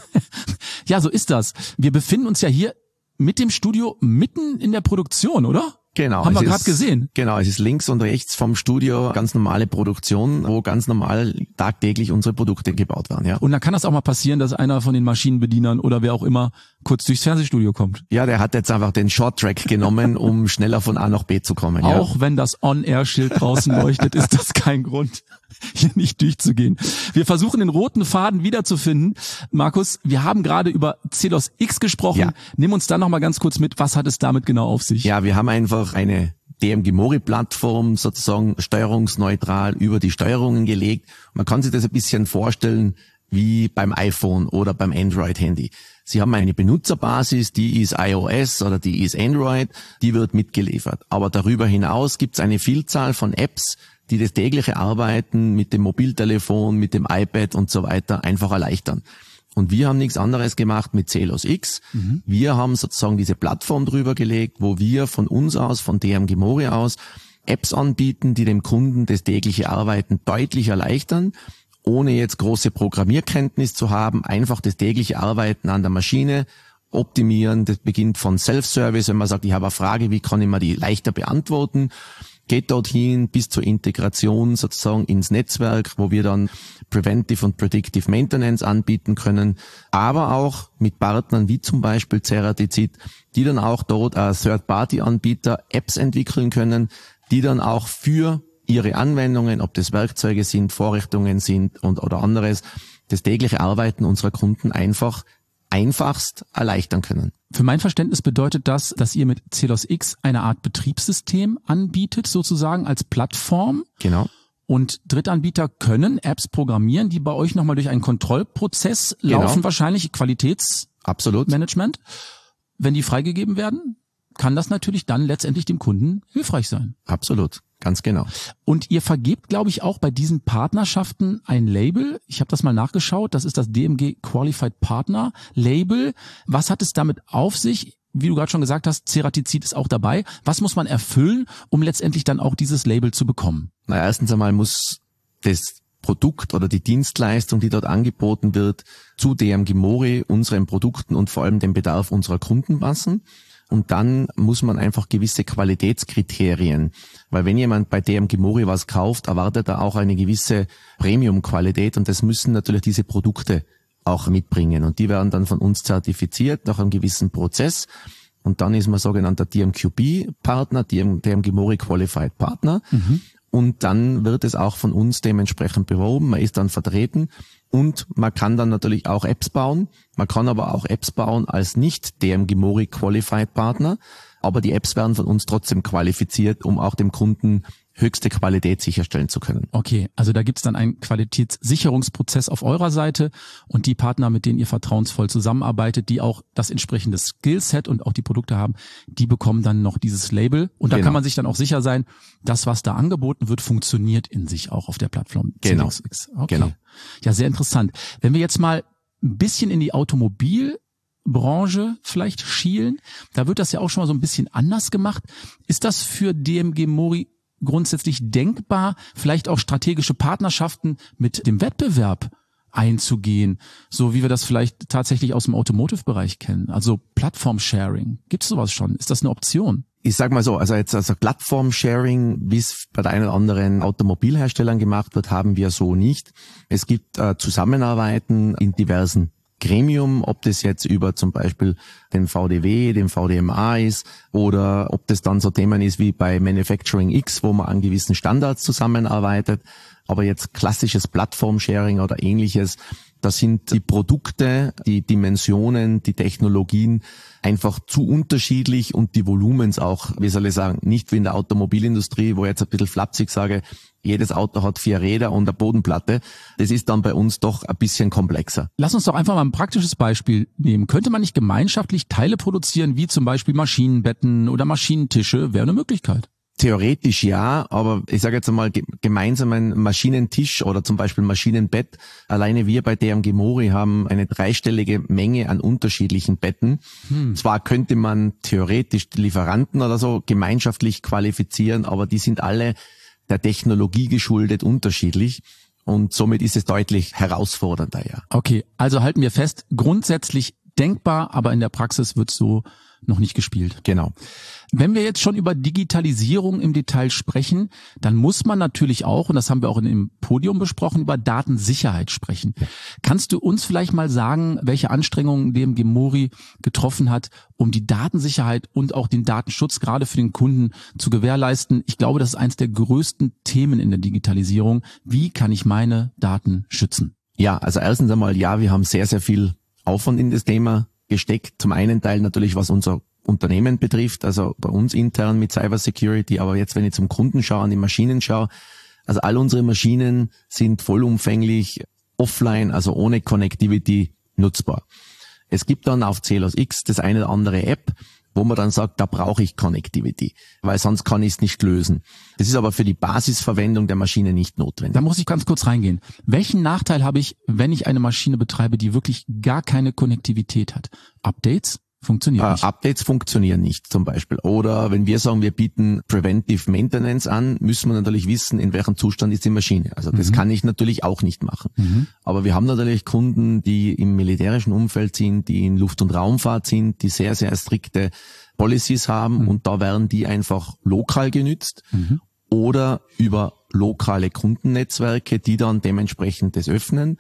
Ja, so ist das. Wir befinden uns ja hier mit dem Studio mitten in der Produktion, oder? Genau. Haben wir gerade gesehen. Genau, es ist links und rechts vom Studio ganz normale Produktion, wo ganz normal tagtäglich unsere Produkte gebaut werden. Ja. Und dann kann das auch mal passieren, dass einer von den Maschinenbedienern oder wer auch immer kurz durchs Fernsehstudio kommt. Ja, der hat jetzt einfach den Short-Track genommen, um schneller von A nach B zu kommen. Ja. Auch wenn das On-Air-Schild draußen leuchtet, ist das kein Grund, hier nicht durchzugehen. Wir versuchen den roten Faden wiederzufinden. Markus, wir haben gerade über Celos X gesprochen. Ja. Nimm uns dann noch mal ganz kurz mit, was hat es damit genau auf sich? Ja, wir haben einfach eine D M G Mori-Plattform sozusagen steuerungsneutral über die Steuerungen gelegt. Man kann sich das ein bisschen vorstellen wie beim iPhone oder beim Android-Handy. Sie haben eine Benutzerbasis, die ist iOS oder die ist Android, die wird mitgeliefert. Aber darüber hinaus gibt es eine Vielzahl von Apps, die das tägliche Arbeiten mit dem Mobiltelefon, mit dem iPad und so weiter einfach erleichtern. Und wir haben nichts anderes gemacht mit Celos X. Mhm. Wir haben sozusagen diese Plattform drüber gelegt, wo wir von uns aus, von D M G Mori aus, Apps anbieten, die dem Kunden das tägliche Arbeiten deutlich erleichtern, ohne jetzt große Programmierkenntnis zu haben, einfach das tägliche Arbeiten an der Maschine optimieren. Das beginnt von Self-Service, wenn man sagt, ich habe eine Frage, wie kann ich mir die leichter beantworten? Geht dorthin bis zur Integration sozusagen ins Netzwerk, wo wir dann Preventive und Predictive Maintenance anbieten können, aber auch mit Partnern wie zum Beispiel Ceratizid, die dann auch dort als Third-Party-Anbieter Apps entwickeln können, die dann auch für ihre Anwendungen, ob das Werkzeuge sind, Vorrichtungen sind und oder anderes, das tägliche Arbeiten unserer Kunden einfach einfachst erleichtern können. Für mein Verständnis bedeutet das, dass ihr mit Celos X eine Art Betriebssystem anbietet, sozusagen als Plattform. Genau. Und Drittanbieter können Apps programmieren, die bei euch nochmal durch einen Kontrollprozess laufen, genau. Wahrscheinlich Qualitätsmanagement. Wenn die freigegeben werden, kann das natürlich dann letztendlich dem Kunden hilfreich sein. Absolut. Ganz genau. Und ihr vergebt, glaube ich, auch bei diesen Partnerschaften ein Label. Ich habe das mal nachgeschaut. Das ist das D M G Qualified Partner Label. Was hat es damit auf sich? Wie du gerade schon gesagt hast, Ceratizid ist auch dabei. Was muss man erfüllen, um letztendlich dann auch dieses Label zu bekommen? Na, erstens einmal muss das Produkt oder die Dienstleistung, die dort angeboten wird, zu D M G Mori, unseren Produkten und vor allem dem Bedarf unserer Kunden passen. Und dann muss man einfach gewisse Qualitätskriterien, weil wenn jemand bei D M G Mori was kauft, erwartet er auch eine gewisse Premium-Qualität und das müssen natürlich diese Produkte auch mitbringen. Und die werden dann von uns zertifiziert nach einem gewissen Prozess. Und dann ist man sogenannter D M Q B-Partner, D M G Mori Qualified Partner. Mhm. Und dann wird es auch von uns dementsprechend beworben. Man ist dann vertreten und man kann dann natürlich auch Apps bauen. Man kann aber auch Apps bauen als nicht D M G Mori Qualified Partner. Aber die Apps werden von uns trotzdem qualifiziert, um auch dem Kunden höchste Qualität sicherstellen zu können. Okay, also da gibt's dann einen Qualitätssicherungsprozess auf eurer Seite und die Partner, mit denen ihr vertrauensvoll zusammenarbeitet, die auch das entsprechende Skillset und auch die Produkte haben, die bekommen dann noch dieses Label und da genau. kann man sich dann auch sicher sein, das, was da angeboten wird, funktioniert in sich auch auf der Plattform. Genau. Okay. Genau. Ja, sehr interessant. Wenn wir jetzt mal ein bisschen in die Automobilbranche vielleicht schielen, da wird das ja auch schon mal so ein bisschen anders gemacht. Ist das für D M G Mori grundsätzlich denkbar, vielleicht auch strategische Partnerschaften mit dem Wettbewerb einzugehen, so wie wir das vielleicht tatsächlich aus dem Automotive-Bereich kennen, also Plattform-Sharing. Gibt es sowas schon? Ist das eine Option? Ich sag mal so, also jetzt also Plattform-Sharing, wie es bei der einen oder anderen Automobilherstellern gemacht wird, haben wir so nicht. Es gibt äh, Zusammenarbeiten in diversen Gremium, ob das jetzt über zum Beispiel den V D W, den V D M A ist oder ob das dann so Themen ist wie bei Manufacturing X, wo man an gewissen Standards zusammenarbeitet. Aber jetzt klassisches Plattform-Sharing oder ähnliches, das sind die Produkte, die Dimensionen, die Technologien einfach zu unterschiedlich und die Volumens auch, wie soll ich sagen, nicht wie in der Automobilindustrie, wo ich jetzt ein bisschen flapsig sage, jedes Auto hat vier Räder und eine Bodenplatte. Das ist dann bei uns doch ein bisschen komplexer. Lass uns doch einfach mal ein praktisches Beispiel nehmen. Könnte man nicht gemeinschaftlich Teile produzieren, wie zum Beispiel Maschinenbetten oder Maschinentische? Wäre eine Möglichkeit. Theoretisch ja, aber ich sage jetzt einmal gemeinsamen Maschinentisch oder zum Beispiel Maschinenbett. Alleine wir bei D M G Mori haben eine dreistellige Menge an unterschiedlichen Betten. Hm. Zwar könnte man theoretisch die Lieferanten oder so gemeinschaftlich qualifizieren, aber die sind alle der Technologie geschuldet unterschiedlich. Und somit ist es deutlich herausfordernder, ja. Okay, also halten wir fest, grundsätzlich denkbar, aber in der Praxis wird so noch nicht gespielt. Genau. Wenn wir jetzt schon über Digitalisierung im Detail sprechen, dann muss man natürlich auch, und das haben wir auch in dem Podium besprochen, über Datensicherheit sprechen. Kannst du uns vielleicht mal sagen, welche Anstrengungen D M G Mori getroffen hat, um die Datensicherheit und auch den Datenschutz gerade für den Kunden zu gewährleisten? Ich glaube, das ist eines der größten Themen in der Digitalisierung. Wie kann ich meine Daten schützen? Ja, also erstens einmal, ja, wir haben sehr, sehr viel Aufwand in das Thema gesteckt. Zum einen Teil natürlich, was unser Unternehmen betrifft, also bei uns intern mit Cyber Security, aber jetzt, wenn ich zum Kunden schaue, an die Maschinen schaue, also all unsere Maschinen sind vollumfänglich offline, also ohne Connectivity nutzbar. Es gibt dann auf Celos X das eine oder andere App, wo man dann sagt, da brauche ich Connectivity, weil sonst kann ich es nicht lösen. Das ist aber für die Basisverwendung der Maschine nicht notwendig. Da muss ich ganz kurz reingehen. Welchen Nachteil habe ich, wenn ich eine Maschine betreibe, die wirklich gar keine Konnektivität hat? Updates? Funktionieren nicht. Uh, Updates funktionieren nicht zum Beispiel. Oder wenn wir sagen, wir bieten Preventive Maintenance an, müssen wir natürlich wissen, in welchem Zustand ist die Maschine. Also das mhm. kann ich natürlich auch nicht machen. Mhm. Aber wir haben natürlich Kunden, die im militärischen Umfeld sind, die in Luft- und Raumfahrt sind, die sehr, sehr strikte Policies haben mhm. und da werden die einfach lokal genützt mhm. oder über lokale Kundennetzwerke, die dann dementsprechend das öffnen.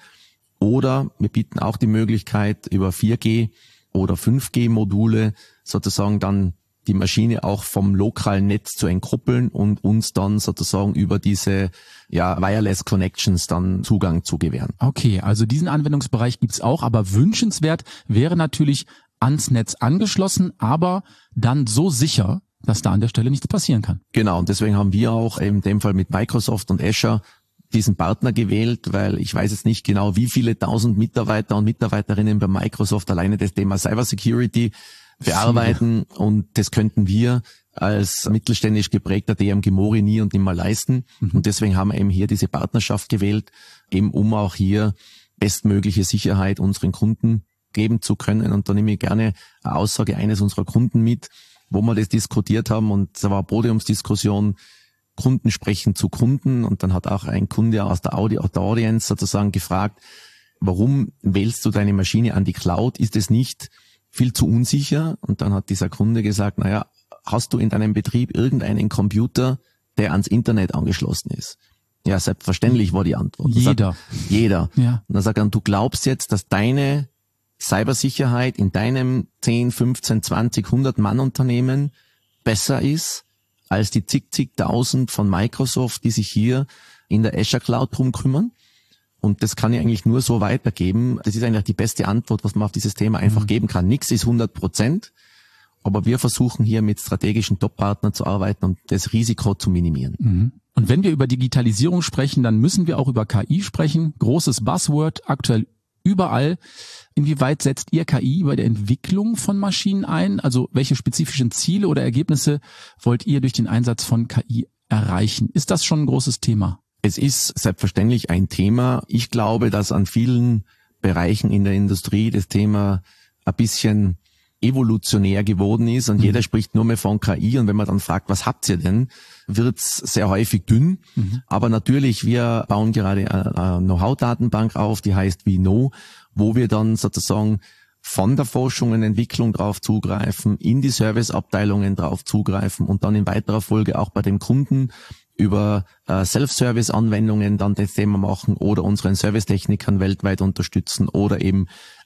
Oder wir bieten auch die Möglichkeit über vier G oder fünf G Module sozusagen dann die Maschine auch vom lokalen Netz zu entkoppeln und uns dann sozusagen über diese ja Wireless Connections dann Zugang zu gewähren. Okay, also diesen Anwendungsbereich gibt's auch, aber wünschenswert wäre natürlich ans Netz angeschlossen, aber dann so sicher, dass da an der Stelle nichts passieren kann. Genau, und deswegen haben wir auch in dem Fall mit Microsoft und Azure diesen Partner gewählt, weil ich weiß jetzt nicht genau, wie viele tausend Mitarbeiter und Mitarbeiterinnen bei Microsoft alleine das Thema Cyber Security bearbeiten und das könnten wir als mittelständisch geprägter D M G Mori nie und nimmer leisten mhm. und deswegen haben wir eben hier diese Partnerschaft gewählt, eben um auch hier bestmögliche Sicherheit unseren Kunden geben zu können und da nehme ich gerne eine Aussage eines unserer Kunden mit, wo wir das diskutiert haben und da war eine Podiumsdiskussion, Kunden sprechen zu Kunden und dann hat auch ein Kunde aus der, Audi, aus der Audience sozusagen gefragt, warum wählst du deine Maschine an die Cloud? Ist es nicht viel zu unsicher? Und dann hat dieser Kunde gesagt, naja, hast du in deinem Betrieb irgendeinen Computer, der ans Internet angeschlossen ist? Ja, selbstverständlich war die Antwort. Jeder. Sagt, jeder. Ja. Und dann sagt er, du glaubst jetzt, dass deine Cybersicherheit in deinem zehn, fünfzehn, zwanzig, hundert Mann Unternehmen besser ist als die zig, zigtausend von Microsoft, die sich hier in der Azure Cloud drum kümmern. Und das kann ich eigentlich nur so weitergeben. Das ist eigentlich die beste Antwort, was man auf dieses Thema einfach mhm. geben kann. Nichts ist hundert Prozent, aber wir versuchen hier mit strategischen Top-Partnern zu arbeiten, um das Risiko zu minimieren. Mhm. Und wenn wir über Digitalisierung sprechen, dann müssen wir auch über K I sprechen. Großes Buzzword, aktuell überall. Inwieweit setzt ihr K I bei der Entwicklung von Maschinen ein? Also welche spezifischen Ziele oder Ergebnisse wollt ihr durch den Einsatz von K I erreichen? Ist das schon ein großes Thema? Es ist selbstverständlich ein Thema. Ich glaube, dass an vielen Bereichen in der Industrie das Thema ein bisschen evolutionär geworden ist und mhm. jeder spricht nur mehr von K I und wenn man dann fragt, was habt ihr denn, wird's sehr häufig dünn. Mhm. Aber natürlich, wir bauen gerade eine Know-how-Datenbank auf, die heißt WeKnow, wo wir dann sozusagen von der Forschung und Entwicklung drauf zugreifen, in die Serviceabteilungen drauf zugreifen und dann in weiterer Folge auch bei den Kunden über äh, Self-Service-Anwendungen dann das Thema machen oder unseren Servicetechnikern weltweit unterstützen oder eben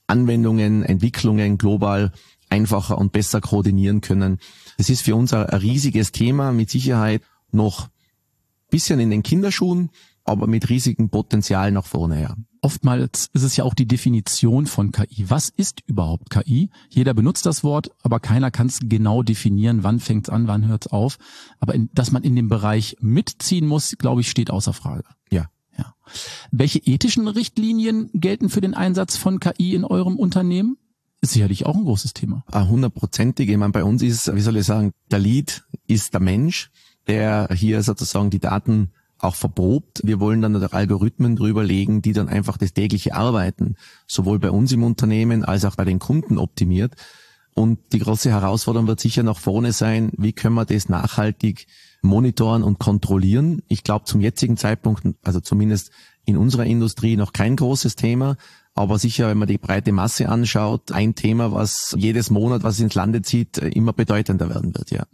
Anwendungen, Entwicklungen global einfacher und besser koordinieren können. Das ist für uns ein riesiges Thema, mit Sicherheit noch ein bisschen in den Kinderschuhen, aber mit riesigem Potenzial nach vorne, ja. Oftmals ist es ja auch die Definition von K I. Was ist überhaupt K I? Jeder benutzt das Wort, aber keiner kann es genau definieren, wann fängt es an, wann hört es auf. Aber in, dass man in dem Bereich mitziehen muss, glaube ich, steht außer Frage. Ja. Ja. Welche ethischen Richtlinien gelten für den Einsatz von K I in eurem Unternehmen? Ist sicherlich auch ein großes Thema. Hundertprozentig. Ich meine, bei uns ist, wie soll ich sagen, der Lead ist der Mensch, der hier sozusagen die Daten auch verprobt. Wir wollen dann auch Algorithmen drüberlegen, die dann einfach das tägliche Arbeiten sowohl bei uns im Unternehmen als auch bei den Kunden optimiert. Und die große Herausforderung wird sicher nach vorne sein, wie können wir das nachhaltig monitoren und kontrollieren. Ich glaube, zum jetzigen Zeitpunkt, also zumindest in unserer Industrie, noch kein großes Thema. Aber sicher, wenn man die breite Masse anschaut, ein Thema, was jedes Monat, was ins Lande zieht, immer bedeutender werden wird, ja.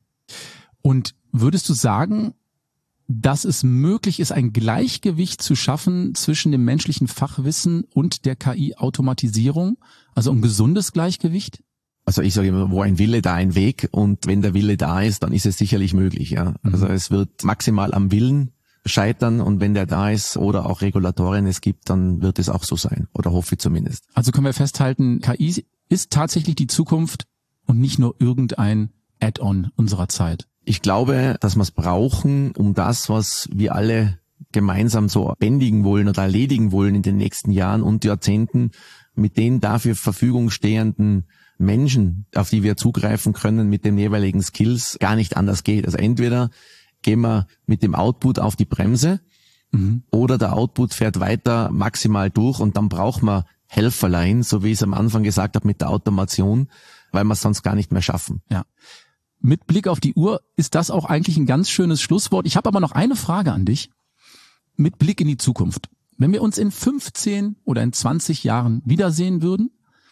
Und würdest du sagen, dass es möglich ist, ein Gleichgewicht zu schaffen zwischen dem menschlichen Fachwissen und der K I-Automatisierung? Also ein gesundes Gleichgewicht? Also ich sage immer, wo ein Wille, da ein Weg. Und wenn der Wille da ist, dann ist es sicherlich möglich, ja. Also es wird maximal am Willen scheitern, und wenn der da ist oder auch Regulatorien es gibt, dann wird es auch so sein, oder hoffe ich zumindest. Also können wir festhalten, K I ist tatsächlich die Zukunft und nicht nur irgendein Add-on unserer Zeit. Ich glaube, dass wir es brauchen, um das, was wir alle gemeinsam so bändigen wollen oder erledigen wollen in den nächsten Jahren und Jahrzehnten, mit den dafür Verfügung stehenden Menschen, auf die wir zugreifen können, mit den jeweiligen Skills, gar nicht anders geht. Also entweder gehen wir mit dem Output auf die Bremse, mhm, oder der Output fährt weiter maximal durch, und dann braucht man Helferlein, so wie ich es am Anfang gesagt habe mit der Automation, weil wir es sonst gar nicht mehr schaffen. Ja. Mit Blick auf die Uhr ist das auch eigentlich ein ganz schönes Schlusswort. Ich habe aber noch eine Frage an dich. Mit Blick in die Zukunft. Wenn wir uns in fünfzehn oder in zwanzig Jahren wiedersehen würden,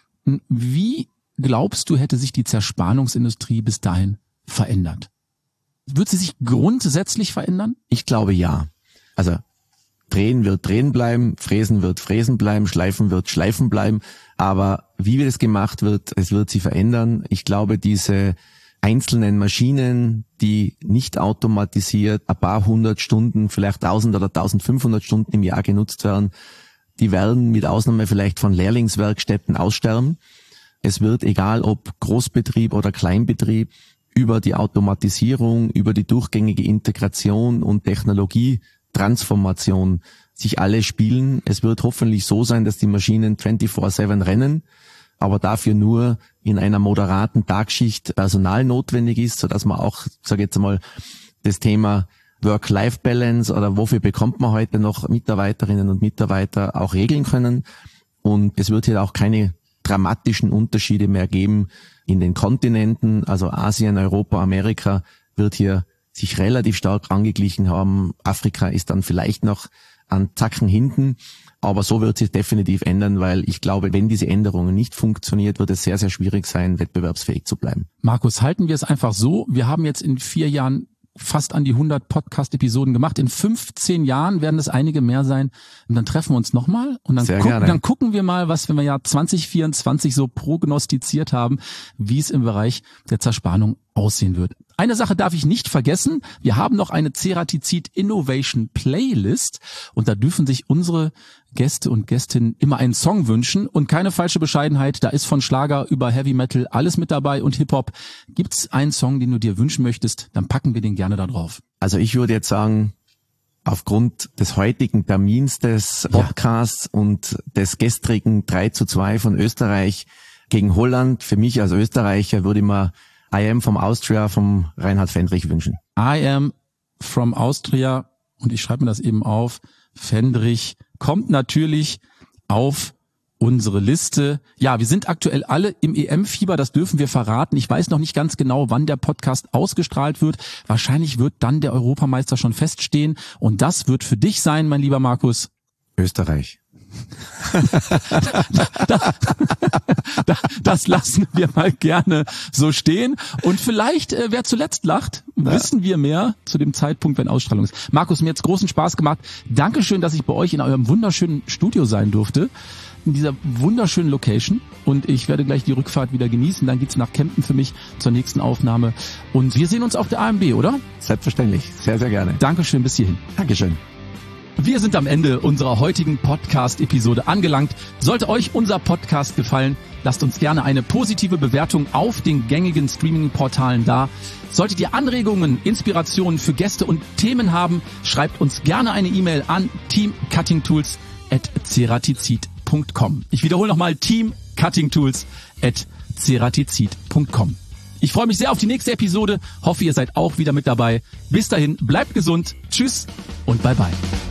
wie glaubst du, hätte sich die Zerspannungsindustrie bis dahin verändert? Wird sie sich grundsätzlich verändern? Ich glaube ja. Also drehen wird drehen bleiben, fräsen wird fräsen bleiben, schleifen wird schleifen bleiben. Aber wie das gemacht wird, es wird sie verändern. Ich glaube, diese einzelnen Maschinen, die nicht automatisiert ein paar hundert Stunden, vielleicht tausend oder tausendfünfhundert Stunden im Jahr genutzt werden, die werden mit Ausnahme vielleicht von Lehrlingswerkstätten aussterben. Es wird, egal ob Großbetrieb oder Kleinbetrieb, über die Automatisierung, über die durchgängige Integration und Technologietransformation sich alle spielen. Es wird hoffentlich so sein, dass die Maschinen vierundzwanzig sieben rennen, aber dafür nur in einer moderaten Tagschicht Personal notwendig ist, sodass man auch, sage ich jetzt mal, das Thema Work-Life-Balance oder wofür bekommt man heute noch Mitarbeiterinnen und Mitarbeiter auch regeln können. Und es wird hier auch keine dramatischen Unterschiede mehr geben in den Kontinenten, also Asien, Europa, Amerika wird hier sich relativ stark angeglichen haben. Afrika ist dann vielleicht noch an Zacken hinten, aber so wird sich definitiv ändern, weil ich glaube, wenn diese Änderungen nicht funktioniert, wird es sehr, sehr schwierig sein, wettbewerbsfähig zu bleiben. Markus, halten wir es einfach so. Wir haben jetzt in vier Jahren fast an die hundert Podcast-Episoden gemacht. In fünfzehn Jahren werden es einige mehr sein. Und dann treffen wir uns nochmal und dann, guck, dann gucken wir mal, was wir im Jahr zwanzig vierundzwanzig so prognostiziert haben, wie es im Bereich der Zerspannung aussehen wird. Eine Sache darf ich nicht vergessen. Wir haben noch eine Ceratizid Innovation Playlist und da dürfen sich unsere Gäste und Gästinnen immer einen Song wünschen und keine falsche Bescheidenheit. Da ist von Schlager über Heavy Metal alles mit dabei und Hip-Hop. Gibt's einen Song, den du dir wünschen möchtest? Dann packen wir den gerne da drauf. Also ich würde jetzt sagen, aufgrund des heutigen Termins des Podcasts, ja, und des gestrigen drei zu zwei von Österreich gegen Holland, für mich als Österreicher würde ich mir I Am from Austria vom Reinhard Fendrich wünschen. I Am from Austria, und ich schreibe mir das eben auf, Fendrich kommt natürlich auf unsere Liste. Ja, wir sind aktuell alle im E M-Fieber, das dürfen wir verraten. Ich weiß noch nicht ganz genau, wann der Podcast ausgestrahlt wird. Wahrscheinlich wird dann der Europameister schon feststehen. Und das wird für dich sein, mein lieber Markus. Österreich. das, das, das lassen wir mal gerne so stehen. Und vielleicht, äh, wer zuletzt lacht, wissen wir mehr zu dem Zeitpunkt, wenn Ausstrahlung ist. Markus, mir hat's großen Spaß gemacht. Dankeschön, dass ich bei euch in eurem wunderschönen Studio sein durfte. in dieser wunderschönen Location. Und ich werde gleich die Rückfahrt wieder genießen. Dann geht's nach Kempten für mich zur nächsten Aufnahme. Und wir sehen uns auf der A M B, oder? Selbstverständlich. Sehr, sehr gerne. Dankeschön, bis hierhin. Dankeschön. Wir sind am Ende unserer heutigen Podcast-Episode angelangt. Sollte euch unser Podcast gefallen, lasst uns gerne eine positive Bewertung auf den gängigen Streaming-Portalen da. Solltet ihr Anregungen, Inspirationen für Gäste und Themen haben, schreibt uns gerne eine E-Mail an teamcuttingtools at ceratizid punkt com. Ich wiederhole nochmal teamcuttingtools at ceratizid punkt com. Ich freue mich sehr auf die nächste Episode, hoffe ihr seid auch wieder mit dabei. Bis dahin, bleibt gesund, tschüss und bye bye.